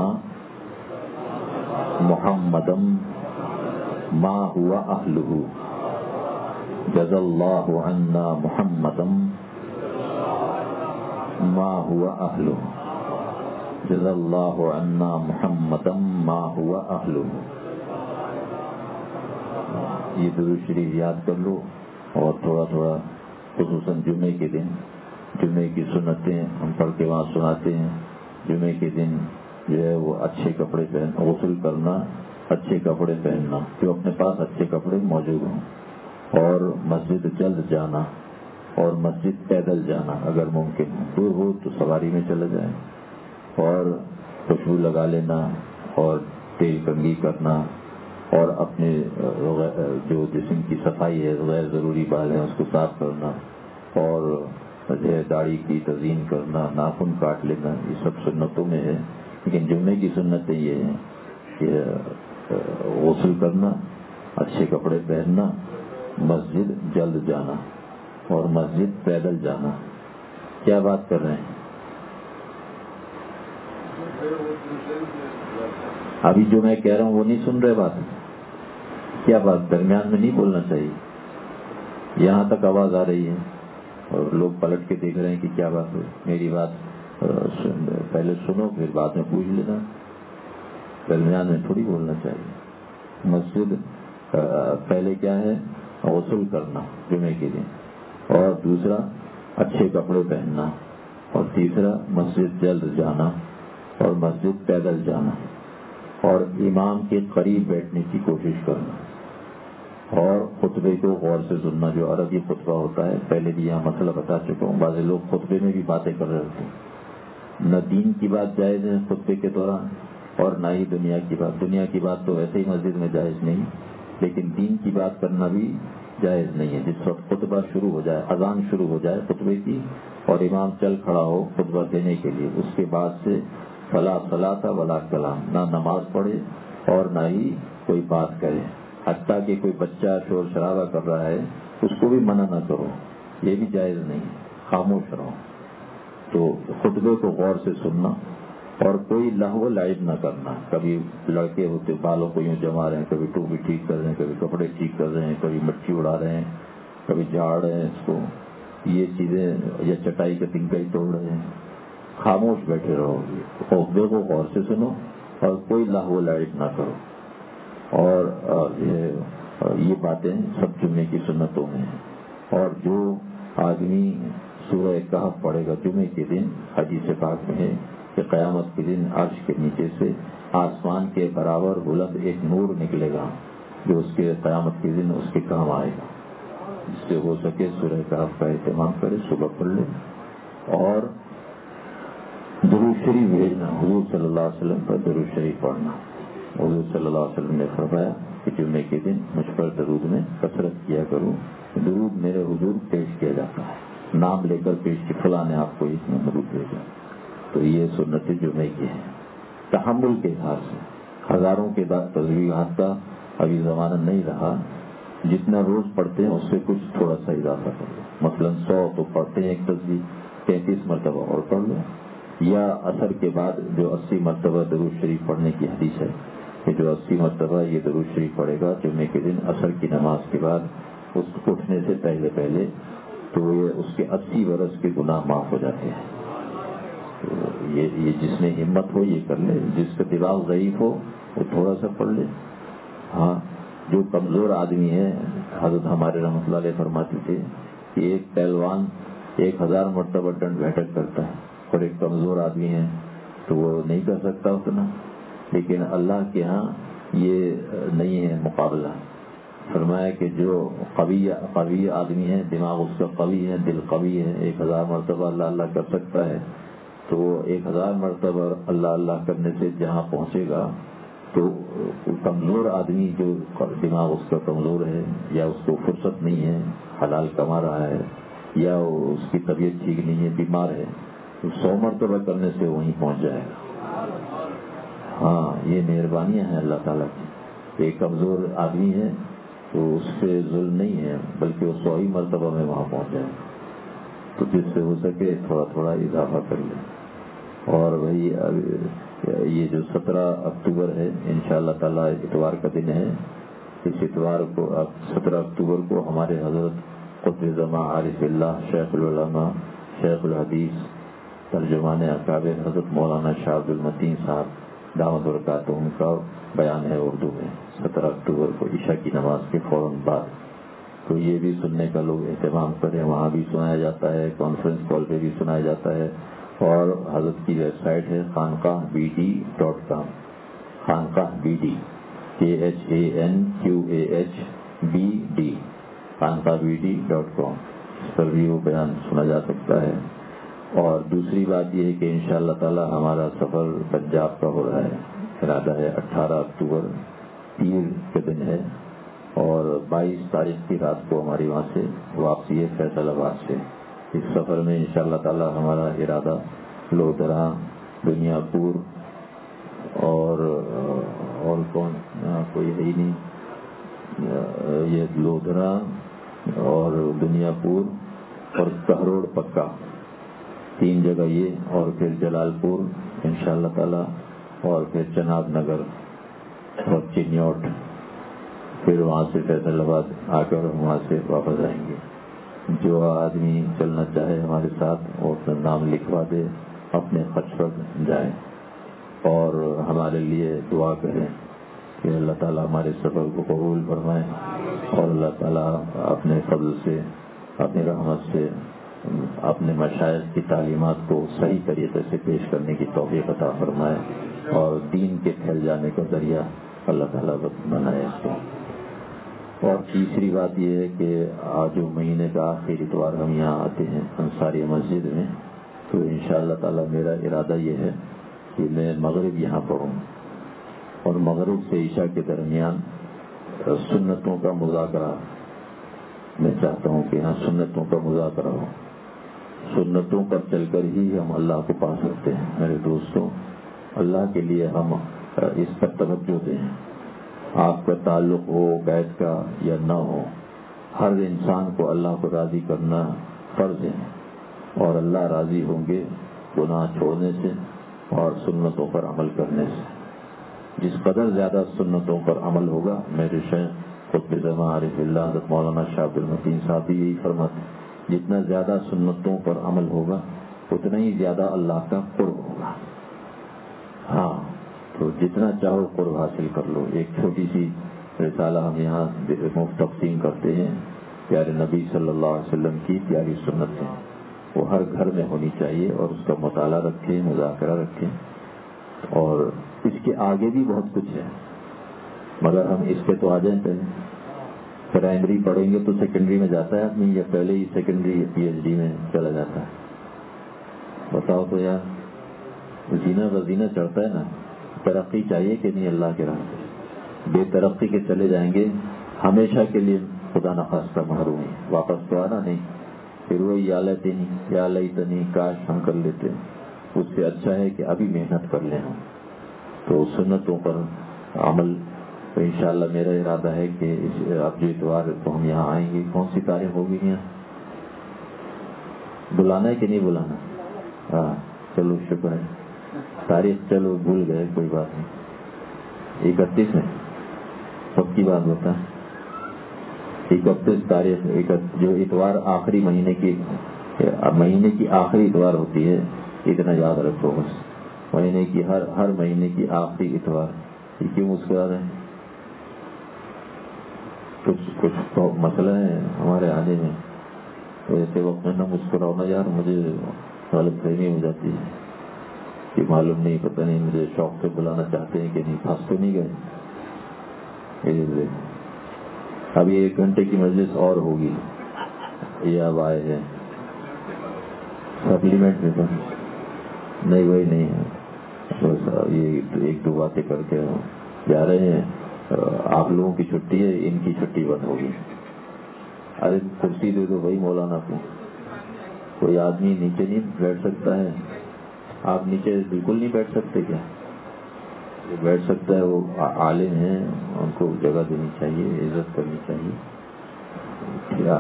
محمدم ما ہوا اہلہ. جزا اللہ عنا محمدم ما ہوا اہلہ. جزا اللہ عنا محمدم ما ہوا اہلہ. یہ درود شریف یاد کر لو اور تھوڑا تھوڑا خصوصاً جمعے کے دن جمعے کی سنتیں ہم پڑھ کے وہاں سناتے ہیں. جمعے کے دن جو ہے وہ اچھے کپڑے پہن غسل کرنا اچھے کپڑے پہننا جو اپنے پاس اچھے کپڑے موجود ہوں اور مسجد جلد جانا اور مسجد پیدل جانا اگر ممکن دور ہو تو سواری میں چلے جائیں اور خوشبو لگا لینا اور تیل کنگھی کرنا اور اپنے جو جسم کی صفائی ہے غیر ضروری بال ہیں اس کو صاف کرنا اور جو ہے داڑھی کی تزئین کرنا ناخن کاٹ لینا یہ سب سنتوں میں ہے. لیکن جمعے کی سنتیں یہ ہیں کہ غسل کرنا اچھے کپڑے پہننا مسجد جلد جانا اور مسجد پیدل جانا. کیا بات کر رہے ہیں ابھی جو میں کہہ رہا ہوں وہ نہیں سن رہے بات؟ کیا بات درمیان میں نہیں بولنا چاہیے؟ یہاں تک آواز آ رہی ہے اور لوگ پلٹ کے دیکھ رہے ہیں کہ کیا بات ہے. میری بات پہلے سنو پھر بعد میں پوچھ لینا. درمیان میں تھوڑی بولنا چاہیے. مسجد پہلے کیا ہے غسل کرنا جمعے کے دن اور دوسرا اچھے کپڑے پہننا اور تیسرا مسجد جلد جانا اور مسجد پیدل جانا اور امام کے قریب بیٹھنے کی کوشش کرنا اور خطبے کو غور سے سننا. جو عربی خطبہ ہوتا ہے پہلے بھی یہاں مسئلہ بتا چکا ہوں. بعض لوگ خطبے میں بھی باتیں کر رہے ہوتے ہیں. نہ دین کی بات جائز ہے خطبے کے دوران اور نہ ہی دنیا کی بات. دنیا کی بات تو ویسے ہی مسجد میں جائز نہیں لیکن دین کی بات کرنا بھی جائز نہیں ہے. جس وقت خطبہ شروع ہو جائے اذان شروع ہو جائے خطبے کی اور امام چل کھڑا ہو خطبہ دینے کے لیے اس کے بعد سے فلا صلاۃ ولا کلام نہ نماز پڑھے اور نہ ہی کوئی بات کرے. حتیٰ کہ کوئی بچہ شور شرابہ کر رہا ہے اس کو بھی منع نہ کرو. یہ بھی جائز نہیں. خاموش رہو. تو خطبے کو غور سے سننا اور کوئی لہو لعب نہ کرنا. کبھی لڑکے ہوتے بالوں کو یوں جما رہے ہیں کبھی ٹوپی ٹھیک کر رہے ہیں کبھی کپڑے ٹھیک کر رہے ہیں کبھی مٹی اڑا رہے ہیں کبھی جھاڑ رہے ہیں اس کو یہ چیزیں یا چٹائی کا تنکا ہی توڑ رہے ہیں. خاموش بیٹھے رہو. خطبے کو غور سے سنو اور کوئی لہو لعب نہ کرو. اور یہ باتیں سب جمعے کی سنتوں میں ہیں. اور جو آدمی سورہ کہف پڑھے گا جمعے کے دن حدیث پاک میں ہے کہ قیامت کے دن عرش کے نیچے سے آسمان کے برابر بلند ایک نور نکلے گا جو اس کے قیامت کے دن اس کے کام آئے گا. جس سے ہو سکے سورہ کہف کا اہتمام کرے صبح پڑھ لے اور درود شریف بھیجنا. حضور صلی اللہ علیہ وسلم پر درود شریف پڑھنا. حضور صلی اللہ علیہ وسلم نے فرمایا کہ جمعے کے دن مجھ پر درود میں کثرت کیا کروں. درود میرے حضور پیش کیا جاتا ہے نام لے کر پیش کی فلاں نے آپ کو اس میں درود بھیجا. تو یہ سنت جمعے کی ہے. تحمل کے حساب سے ہزاروں کے بعد تجویزات کا ابھی زمانہ نہیں رہا. جتنا روز پڑھتے ہیں اس سے کچھ تھوڑا سا اضافہ کر لو. مثلاً سو تو پڑھتے ہیں ایک تصویر تینتیس مرتبہ اور پڑھ لو. یا عصر کے بعد جو اسی مرتبہ درود شریف پڑھنے کی حدیث ہے کہ جو اسی مرتبہ یہ درود شریف پڑھے گا جمعے کے دن عصر کی نماز کے بعد اس کو اٹھنے سے پہلے پہلے تو یہ اس کے اسی برس کے گناہ معاف ہو جاتے ہیں. تو یہ یہ جس میں ہمت ہو یہ کر لے. جس کا دماغ ضعیف ہو وہ تھوڑا سا پڑھ لے. ہاں جو کمزور آدمی ہے حضرت ہمارے رحمۃ اللہ علیہ فرماتے تھے کہ ایک پہلوان ایک ہزار مرتبہ ڈنڈ بیٹھک کرتا ہے اور ایک کمزور آدمی ہے تو وہ نہیں کر سکتا اتنا. لیکن اللہ کے ہاں یہ نہیں ہے مقابلہ. فرمایا کہ جو قوی قوی آدمی ہے دماغ اس کا قوی ہے دل قوی ہے ایک ہزار مرتبہ اللہ اللہ کر سکتا ہے تو ایک ہزار مرتبہ اللہ اللہ کرنے سے جہاں پہنچے گا تو کمزور آدمی جو دماغ اس کا کمزور ہے یا اس کو فرصت نہیں ہے حلال کما رہا ہے یا اس کی طبیعت ٹھیک نہیں ہے بیمار ہے تو سو مرتبہ کرنے سے وہیں پہنچ جائے گا. ہاں یہ مہربانیاں ہیں اللہ تعالیٰ کی. ایک کمزور آدمی ہے تو اس سے ظلم نہیں ہے بلکہ وہ سو ہی مرتبہ میں وہاں پہنچ جائے گا. تو جس سے ہو سکے تھوڑا تھوڑا اضافہ کر لیں. اور وہی یہ جو سترہ اکتوبر ہے انشاءاللہ تعالیٰ اتوار کا دن ہے. اس اتوار کو سترہ اکتوبر کو ہمارے حضرت قطب زماں عارف اللہ شیخ العلماء شیخ الحدیث ترجمان اکابر حضرت مولانا شاہ عبد المتین صاحب دامت برکاتہم کا بیان ہے اردو میں سترہ اکتوبر کو عشاء کی نماز کے فوراً بعد. تو یہ بھی سننے کا لوگ اہتمام کریں. وہاں بھی سنایا جاتا ہے کانفرنس کال پہ بھی سنایا جاتا ہے. اور حضرت کی ویب سائٹ ہے خانقاہ بی ڈی ڈاٹ کام. خانقاہ B D K H A N Q A H B D خانقاہ بی ڈی ڈاٹ کام. اس پر بھی وہ بیان سنا جا سکتا ہے. اور دوسری بات یہ ہے کہ انشاءاللہ تعالی ہمارا سفر پنجاب کا ہو رہا ہے. ارادہ ہے اٹھارہ اکتوبر پیر کے دن ہے، اور بائیس تاریخ کی رات کو ہماری وہاں سے واپسی ہے فیصل آباد سے۔ اس سفر میں انشاءاللہ تعالی ہمارا ارادہ لودھرا، دنیا پور اور اور کون کوئی ہے ہی نہیں، یہ لودھرا اور دنیا پور اور کہروڑ پکا تین جگہ یہ، اور پھر جلال پور انشاءاللہ تعالی، اور پھر چناب نگر اور چنیوٹ، پھر وہاں سے فیصل آباد آ کر وہاں سے واپس آئیں گے۔ جو آدمی چلنا چاہے ہمارے ساتھ وہ اپنا نام لکھوا دے، اپنے خرچ پر جائیں اور ہمارے لیے دعا کریں کہ اللہ تعالیٰ ہمارے سفر کو قبول فرمائے، اور اللہ تعالیٰ اپنے فضل سے، اپنی رحمت سے اپنے مشائخ کی تعلیمات کو صحیح طریقے سے پیش کرنے کی توفیق عطا فرمائے، اور دین کے پھیل جانے کا ذریعہ اللہ تعالیٰ بنائے اس کو۔ اور تیسری بات یہ ہے کہ آج جو مہینے کا آخری اتوار ہم یہاں آتے ہیں انصاریہ مسجد میں، تو انشاءاللہ تعالیٰ میرا ارادہ یہ ہے کہ میں مغرب یہاں پڑھوں، اور مغرب سے عشاء کے درمیان سنتوں کا مذاکرہ میں چاہتا ہوں کہ یہاں سنتوں کا مذاکرہ ہو۔ سنتوں پر چل کر ہی ہم اللہ کو پا سکتے ہیں میرے دوستوں۔ اللہ کے لیے ہم اس پر توجہ دیں۔ آپ کا تعلق ہو بیت کا یا نہ ہو، ہر انسان کو اللہ کو راضی کرنا فرض ہے، اور اللہ راضی ہوں گے گناہ چھوڑنے سے اور سنتوں پر عمل کرنے سے۔ جس قدر زیادہ سنتوں پر عمل ہوگا، میرے شیخ قطب زمان عارف اللہ حضرت مولانا شاہ عبد المتین صاحب بھی یہی فرماتے ہیں، جتنا زیادہ سنتوں پر عمل ہوگا اتنا ہی زیادہ اللہ کا قرب ہوگا۔ ہاں، تو جتنا چاہو قرب حاصل کر لو۔ ایک چھوٹی سی رسالہ ہم یہاں مفت تقسیم کرتے ہیں، پیارے نبی صلی اللہ علیہ وسلم کی پیاری سنت ہے، وہ ہر گھر میں ہونی چاہیے، اور اس کا مطالعہ رکھیں، مذاکرہ رکھیں۔ اور اس کے آگے بھی بہت کچھ ہے، مگر ہم اس پہ تو آ جائیں پہلے۔ پرائمری پڑھیں گے تو سیکنڈری میں جاتا ہے آدمی، یا پہلے ہی سیکنڈری پی ایچ ڈی میں چلا جاتا ہے؟ بتاؤ تو یار، زینہ بزینہ چڑھتا ہے نا۔ ترقی چاہیے کہ نہیں اللہ کے راستے؟ بے ترقی کے چلے جائیں گے ہمیشہ کے لیے خدا نخواستہ محروم، واپس تو آنا نہیں، پھر وہی یا لیتنی یا لیتنی کاش ہم کر لیتے۔ اس سے اچھا ہے کہ ابھی محنت کر لیں ہم۔ تو سنتوں پر عمل، تو انشاءاللہ میرا ارادہ ہے کہ اب جو اتوار کو ہم یہاں آئیں گے، کون سی تاریخ ہوگی یہاں؟ بلانا ہے کہ نہیں بلانا؟ ہاں چلو شکر ہے، تاریخ چلو بھول گئے، کوئی بات نہیں۔ اکتیس میں پکی بات بتا، اکتیس تاریخ جو اتوار آخری مہینے کی مہینے کی آخری اتوار ہوتی ہے، اتنا یاد رکھو بس۔ مہینے کی ہر ہر مہینے کی آخری اتوار۔ یہ کیوں مسکرا رہے ہیں؟ کچھ کچھ مسئلہ ہے ہمارے آنے میں، تو ایسے وقت میں نہ مسکراؤ نا یار، مجھے غلط فہمی ہو جاتی ہے کہ معلوم نہیں، پتہ نہیں مجھے شوق سے بلانا چاہتے ہیں کہ نہیں، پھنس تو نہیں گئے۔ ابھی ایک گھنٹے کی مجلس اور ہوگی، یہ اب آئے ہیں سپلیمنٹ میں، نہیں وہی نہیں ہے، بس یہ ایک دو باتیں کر کے جا رہے ہیں۔ آپ لوگوں کی چھٹی ہے، ان کی چھٹی بند ہوگی۔ ارے کرسی دے دو بھائی مولانا کو، کوئی آدمی نیچے نہیں بیٹھ سکتا ہے؟ آپ نیچے بالکل نہیں بیٹھ سکتے کیا؟ جو بیٹھ سکتا ہے وہ عالم ہیں، ان کو جگہ دینی چاہیے، عزت کرنی چاہیے۔ کیا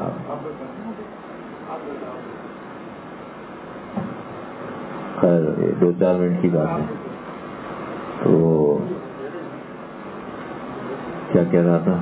خیر دو چار منٹ کی بات ہے، تو کیا کہہ رہا تھا؟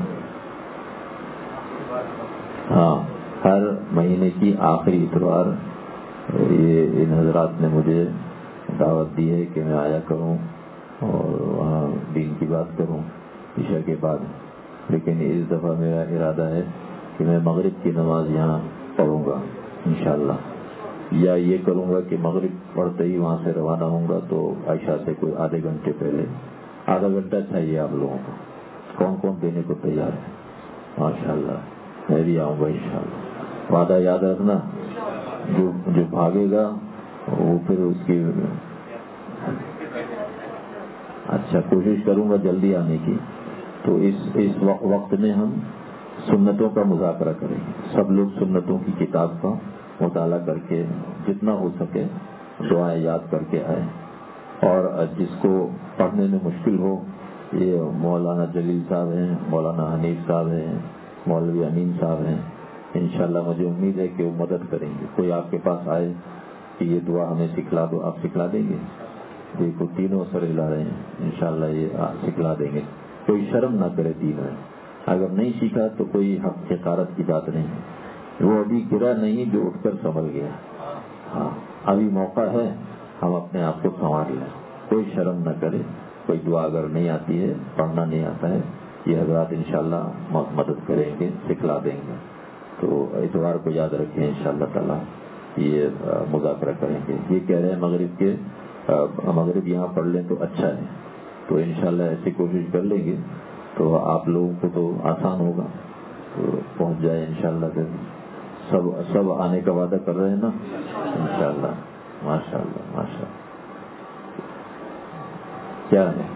ہاں، ہر مہینے کی آخری اتوار یہ ان حضرات نے مجھے دعوت دی ہے کہ میں آیا کروں اور وہاں دین کی بات کروں عشاء کے بعد، لیکن اس دفعہ میرا ارادہ ہے کہ میں مغرب کی نماز یہاں پڑھوں گا انشاءاللہ، یا یہ کروں گا کہ مغرب پڑھتے ہی وہاں سے روانہ ہوں گا، تو عشاء سے کوئی آدھے گھنٹے پہلے، آدھا گھنٹہ چاہیے آپ لوگوں کو، کون کون دینے کو تیار ہے؟ ماشاءاللہ میں بھی آؤں گا انشاءاللہ۔ وعدہ یاد رکھنا، جو جو بھاگے گا وہ پھر اس کی اچھا اچھا کوشش کروں گا جلدی آنے کی. تو اس اس وقت میں ہم سنتوں کا مذاکرہ کریں گے. سب لوگ سنتوں کی کتاب کا مطالعہ کر کے جتنا ہو سکے دعائیں یاد کر کے آئیں. اور جس کو پڑھنے میں مشکل ہو، یہ مولانا جلیل صاحب ہیں، مولانا حنیف صاحب ہیں، مولوی امین صاحب ہیں، انشاءاللہ مجھے امید ہے کہ وہ مدد کریں گے. کوئی آپ کے پاس آئے کہ یہ دعا ہمیں سکھلا دو، آپ سکھلا دیں گے؟ دیکھو تینوں سر ہلا رہے ہیں، انشاءاللہ یہ آپ سکھلا دیں گے. کوئی شرم نہ کرے تینوں. اگر نہیں سیکھا تو کوئی حق حقارت کی بات نہیں ہے. وہ ابھی گرا نہیں جو اٹھ کر سنبھل گیا. ہاں ابھی موقع ہے، ہم اپنے آپ کو سنوار لیں. کوئی شرم نہ کرے. کوئی دعا اگر نہیں آتی ہے، پڑھنا نہیں آتا ہے، یہ حضرات انشاءاللہ مدد کریں گے، سکھلا دیں گے. تو اتوار کو یاد رکھیں انشاءاللہ تعالیٰ یہ مذاکرہ کریں گے. یہ کہہ رہے ہیں مغرب کے مغرب یہاں پڑھ لیں تو اچھا ہے. تو انشاءاللہ ایسی کوشش کر لیں گے تو آپ لوگوں کو تو آسان ہوگا، تو پہنچ جائے انشاءاللہ. پھر سب سب آنے کا وعدہ کر رہے ہیں نا انشاءاللہ. ماشاءاللہ ماشاءاللہ. کیا ہے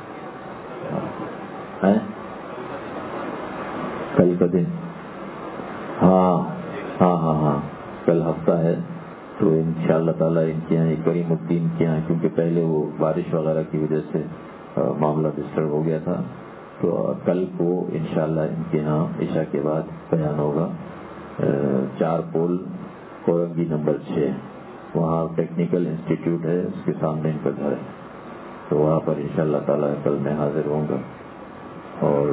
کل کا دن؟ ہاں ہاں ہاں ہاں کل ہفتہ ہے. تو انشاءاللہ تعالیٰ ان کے یہاں کریم الدین کے یہاں، کیونکہ پہلے وہ بارش وغیرہ کی وجہ سے معاملہ ڈسٹرب ہو گیا تھا، تو کل کو انشاءاللہ ان کے یہاں عشاء کے بعد بیان ہوگا. چار پول کورنگی نمبر چھ، وہاں ٹیکنیکل انسٹیٹیوٹ ہے، اس کے سامنے ان کا گھر ہے. تو وہاں پر انشاءاللہ تعالیٰ کل میں حاضر ہوں گا. اور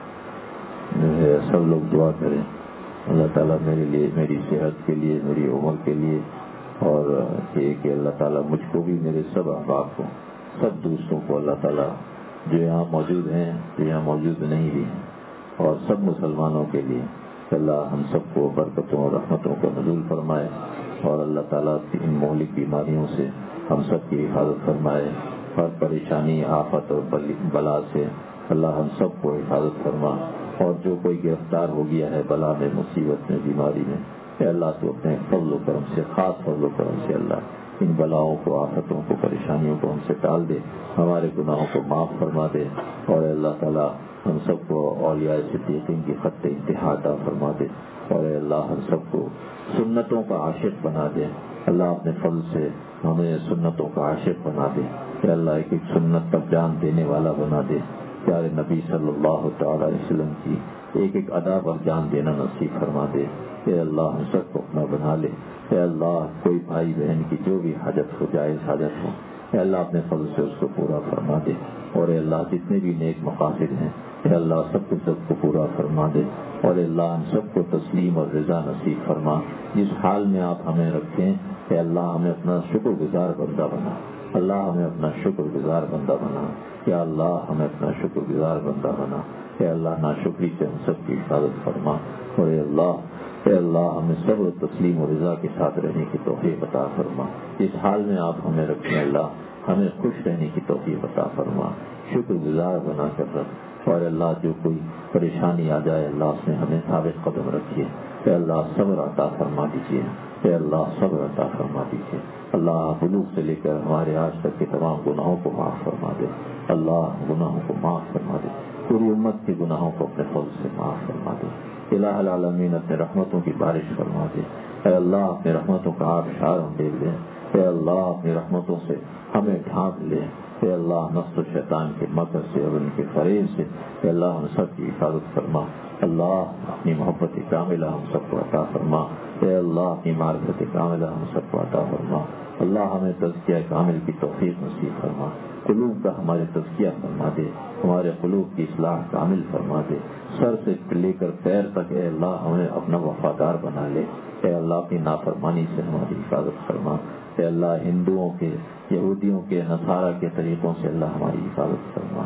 سب لوگ دعا کریں اللہ تعالیٰ میرے لیے، میری صحت کے لیے، میری عمر کے لیے، اور یہ کہ اللہ تعالیٰ مجھ کو بھی، میرے سب احباب کو، سب دوستوں کو اللہ تعالیٰ جو یہاں موجود ہیں، جو یہاں موجود نہیں بھی ہیں، اور سب مسلمانوں کے لیے اللہ ہم سب کو برکتوں اور رحمتوں کا نزول فرمائے. اور اللہ تعالیٰ ان مہلک بیماریوں سے ہم سب کی حفاظت فرمائے. ہر پریشانی، آفت اور بلا سے اللہ ہم سب کو حفاظت فرما. اور جو کوئی گرفتار ہو گیا ہے بلا میں، مصیبت میں، بیماری میں، اے اللہ تو اپنے فضل و کرم سے، خاص فضل و کرم سے اللہ ان بلاؤں کو، آفتوں کو، پریشانیوں کو ہم سے ٹال دے. ہمارے گناہوں کو معاف فرما دے. اور اے اللہ تعالیٰ ہم سب کو اولیاء صدیقین کی خط انتہا عطا فرما دے. اور اے اللہ ہم سب کو سنتوں کا عاشق بنا دے. اللہ اپنے فضل سے ہمیں سنتوں کا عاشق بنا دے. اے اللہ ایک ایک سنت پر جان دینے والا بنا دے. پیارے نبی صلی اللہ تعالی علیہ وسلم کی ایک ایک ادا پر جان دینا نصیب فرما دے. اے اللہ ہم سب کو اپنا بنا لے. اے اللہ کوئی بھائی بہن کی جو بھی حاجت ہو، جائز حاجت ہو، اے اللہ اپنے فضل سے اس کو پورا فرما دے. اور اے اللہ جتنے بھی نیک مقاصد ہیں، اے اللہ سب کو سب کو پورا فرما دے. اور اے اللہ ہم سب کو تسلیم اور رضا نصیب فرما. جس حال میں آپ ہمیں رکھیں اے اللہ ہمیں اپنا شکر گزار بندہ بنا. اللہ ہمیں اپنا شکر گزار بندہ بنا. یا اللہ ہمیں اپنا شکر گزار بندہ بنا. اے اللہ ناشکری سے ہم سب کی حفاظت فرما. اور اے اللہ اے اللہ ہمیں صبر و تسلیم و رضا کے ساتھ رہنے کی توفیق عطا فرما. جس حال میں آپ ہمیں رکھیں اللہ ہمیں خوش رہنے کی توفیق عطا فرما. شکر گزار بنا کر رکھ. اور اللہ جو کوئی پریشانی آ جائے اللہ اس میں ہمیں ثابت قدم رکھیے. اے اللہ صبر عطا فرما دیجیے. اے اللہ صبر عطا فرما دیجیے. اللہ بلوغ سے لے کر ہمارے آج تک کے تمام گناہوں کو معاف فرما دے. اللہ گناہوں کو معاف فرما دے. پوری امت کے گناہوں کو اپنے فضل سے معاف فرما دے. الہ العالمین اپنے رحمتوں کی بارش فرما دے. اے اللہ اپنے رحمتوں کا آبشار ہم دے دے. اے اللہ اپنی رحمتوں سے ہمیں ڈھانپ لے. اے اللہ نفس و شیطان کے مکر سے اور ان کے فریب سے اے اللہ ہم سب کی حفاظت فرما. اللہ اپنی محبت کاملہ ہم سب کو عطا فرما. اے اللہ اپنی معرفت کاملہ ہم سب کو عطا فرما. اللہ ہمیں تزکیہ کامل کی توفیق نصیب فرما. قلوب کا ہمارے تزکیہ فرما دے. ہمارے قلوب کی اصلاح کامل فرما دے. سر سے لے کر پیر تک اے اللہ ہمیں اپنا وفادار بنا لے. اے اللہ اپنی نافرمانی سے ہماری حفاظت فرما. اے اللہ ہندوؤں کے، یہودیوں کے، نصارہ کے طریقوں سے اللہ ہماری حفاظت فرما.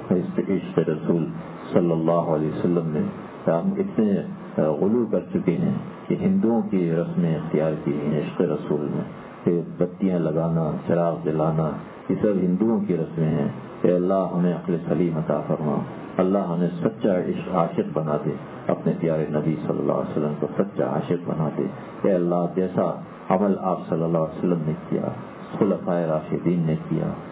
عشق رسول صلی اللہ علیہ وسلم نے ہم اتنے غلو کر چکے ہیں کہ ہندوؤں کی رسمیں اختیار کی ہیں عشق رسول میں. کہ بتیاں لگانا، چراغ جلانا، یہ سب ہندوؤں کی رسمیں ہیں. اے اللہ ہمیں عقل سلیم عطا فرما. اللہ ہمیں سچا عشق عاشق بنا دے. اپنے پیارے نبی صلی اللہ علیہ وسلم کو سچا عاشق بنا دے. اے اللہ جیسا عمل آپ صلی اللہ علیہ وسلم نے کیا، خلفائے راشدین نے کیا،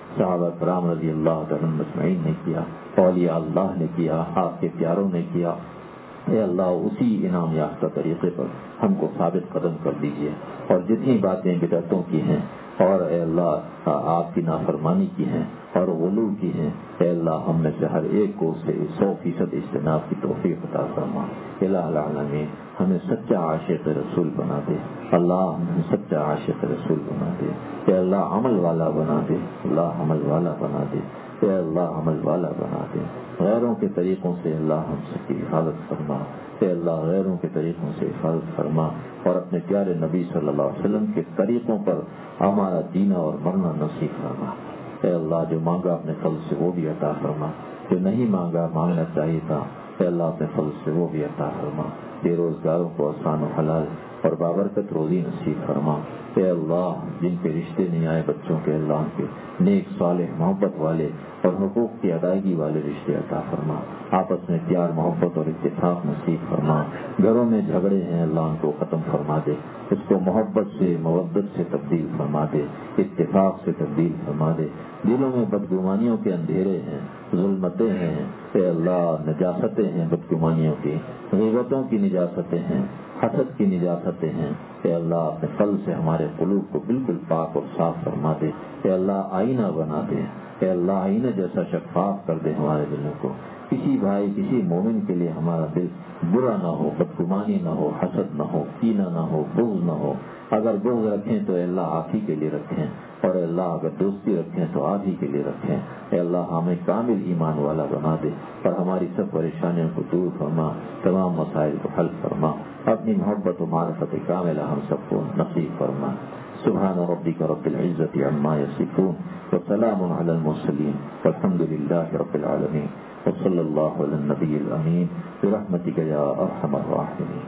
صحابہ کرام رضی اللہ تعالیٰ مجمعین نے کیا، اولیاء اللہ نے کیا، آپ کے پیاروں نے کیا۔ اے اللہ اسی انعام یافتہ طریقے پر ہم کو ثابت قدم کر دیجیے، اور جتنی باتیں بدعتوں کی ہیں اور اے اللہ آپ کی نافرمانی کی ہیں اور غلو کی ہیں، اے اللہ ہم میں سے ہر ایک کو سے سو فیصد اجتناب کی توفیق عطا فرما۔ الہ العالمین ہمیں سچا عاشق رسول بنا دے، اللہ ہمیں سچا عاشق رسول بنا دے، اے اللہ عمل والا بنا دے، اللہ عمل والا بنا دے، اے اللہ عمل والا بنا دے۔ غیروں کے طریقوں سے اللہ ہم سب کی حفاظت فرما، اے اللہ غیروں کے طریقوں سے حفاظت فرما، اور اپنے پیارے نبی صلی اللہ علیہ وسلم کے طریقوں پر ہمارا جینا اور مرنا نصیب فرما۔ اے اللہ جو مانگا اپنے فضل سے وہ بھی عطا فرما، جو نہیں مانگا مانگنا چاہیے تھا اے اللہ اپنے فضل سے وہ بھی عطا فرما۔ بے روزگاروں کو آسان و حلال اور بابرکت روزی نصیب فرما۔ اے اللہ جن کے رشتے نہیں آئے بچوں کے، اللہ ان کے نیک صالح محبت والے اور حقوق کی ادائیگی والے رشتے عطا فرما۔ آپس میں پیار محبت اور اتفاق نصیب فرما۔ گھروں میں جھگڑے ہیں اللہ ان کو ختم فرما دے، اس کو محبت سے مودت سے تبدیل فرما دے، اتفاق سے تبدیل فرما دے۔ دلوں میں بدگمانیوں کے اندھیرے ہیں، ظلمتیں ہیں اے اللہ، نجاستیں ہیں بدگمانیوں کی، غیبتوں کی نجاستیں ہیں، حسد کی نجاستیں ہیں، اے اللہ اپنے فضل سے ہمارے قلوب کو بالکل پاک اور صاف فرما دے، اے اللہ آئینہ بنا دے، اے اللہ آئینہ جیسا شفاف کر دے ہمارے دلوں کو۔ کسی بھائی کسی مومن کے لیے ہمارا دل برا نہ ہو، بدگمانی نہ ہو، حسد نہ ہو، کینہ نہ ہو، بغض نہ ہو۔ اگر بغض رکھیں تو اے اللہ آپ ہی کے لیے رکھیں، اور اے اللہ اگر دوستی رکھیں تو آپ ہی کے لیے رکھیں۔ اے اللہ ہمیں کامل ایمان والا بنا دے اور ہماری سب پریشانیوں کو دور فرما، تمام مسائل کو حل فرما، اپنی محبت و معرفت کاملہ ہم سب کو نصیب فرما۔ سبحان ربک رب العزت عما یصفون وسلام علی المرسلین والحمد للہ رب العالمین وصلی اللہ علی النبی الامین برحمتک یا ارحم الراحمین۔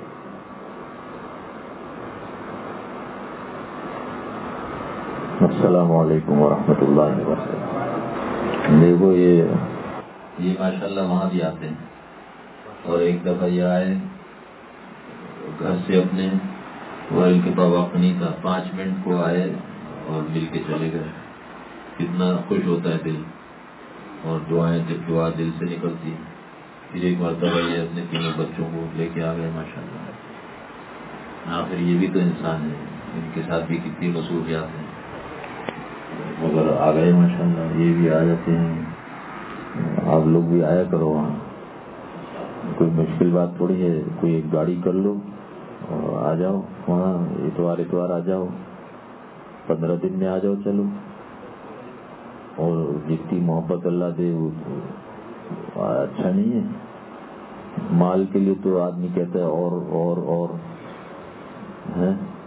السلام علیکم ورحمۃ اللہ وبرکاتہ۔ دیکھو یہ یہ ماشاء اللہ وہاں بھی آتے ہیں، اور ایک دفعہ یہ آئے گھر سے اپنے ورل کے پاس وقت نہیں تھا، پانچ منٹ کو آئے اور مل کے چلے گئے۔ کتنا خوش ہوتا ہے دل، اور دعائیں جب دعا دل سے نکلتی ہے۔ پھر ایک مرتبہ یہ اپنے تینوں بچوں کو لے کے آ گئے ماشاء اللہ۔ ہاں پھر یہ بھی تو انسان ہے، ان کے ساتھ بھی کتنی مصروفیات ہیں، مگر آ گئے ماشاء اللہ۔ یہ بھی آ جاتے ہیں، آپ لوگ بھی آیا کرو وہاں، کوئی مشکل بات تھوڑی ہے، کوئی ایک گاڑی کر لو اور آ جاؤ وہاں، اتوار اتوار آ جاؤ، پندرہ دن میں آ جاؤ چلو، اور جتنی محبت اللہ دے وہ اچھا نہیں ہے۔ مال کے لیے تو آدمی کہتا ہے اور اور اور ہے،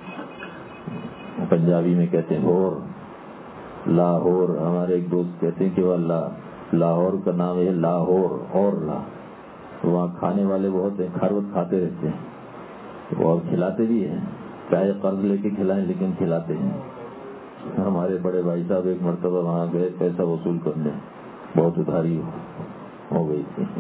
پنجابی میں کہتے ہیں اور لاہور۔ ہمارے ایک دوست کہتے ہیں کہ وہ لاہور کا نام ہے لاہور اور لا، وہاں کھانے والے بہت ہیں، خروت کھاتے رہتے ہیں اور کھلاتے بھی ہیں، چاہے قرض لے کے کھلائیں لیکن کھلاتے ہیں۔ ہمارے بڑے بھائی صاحب ایک مرتبہ وہاں گئے پیسہ وصول کرنے، بہت ادھاری ہو گئی تھی۔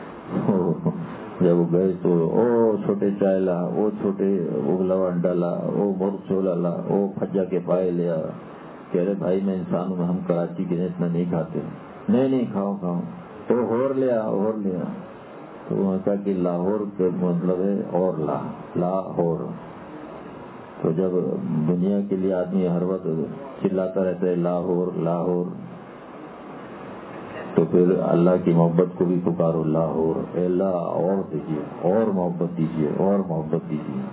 جب وہ گئے تو او چھوٹے چائے لا، او چھوٹے اگلا انڈا لا، او مرغ چولا لا، او پھجا کے پائے لیا۔ کہہ رہے بھائی میں انسان ہوں، ہم کراچی کے اتنا نہیں کھاتے۔ نہیں نہیں کھاؤ کھاؤ، تو اور لیا اور لیا۔ تو وہاں کہا کہ لاہور کا مطلب ہے اور لا لاہور۔ تو جب دنیا کے لیے آدمی ہر وقت چلاتا رہتا ہے لاہور لاہور، تو پھر اللہ کی محبت کو بھی پکارو لاہور، اے اللہ اور دیجیے، اور محبت دیجیے، اور محبت دیجیے۔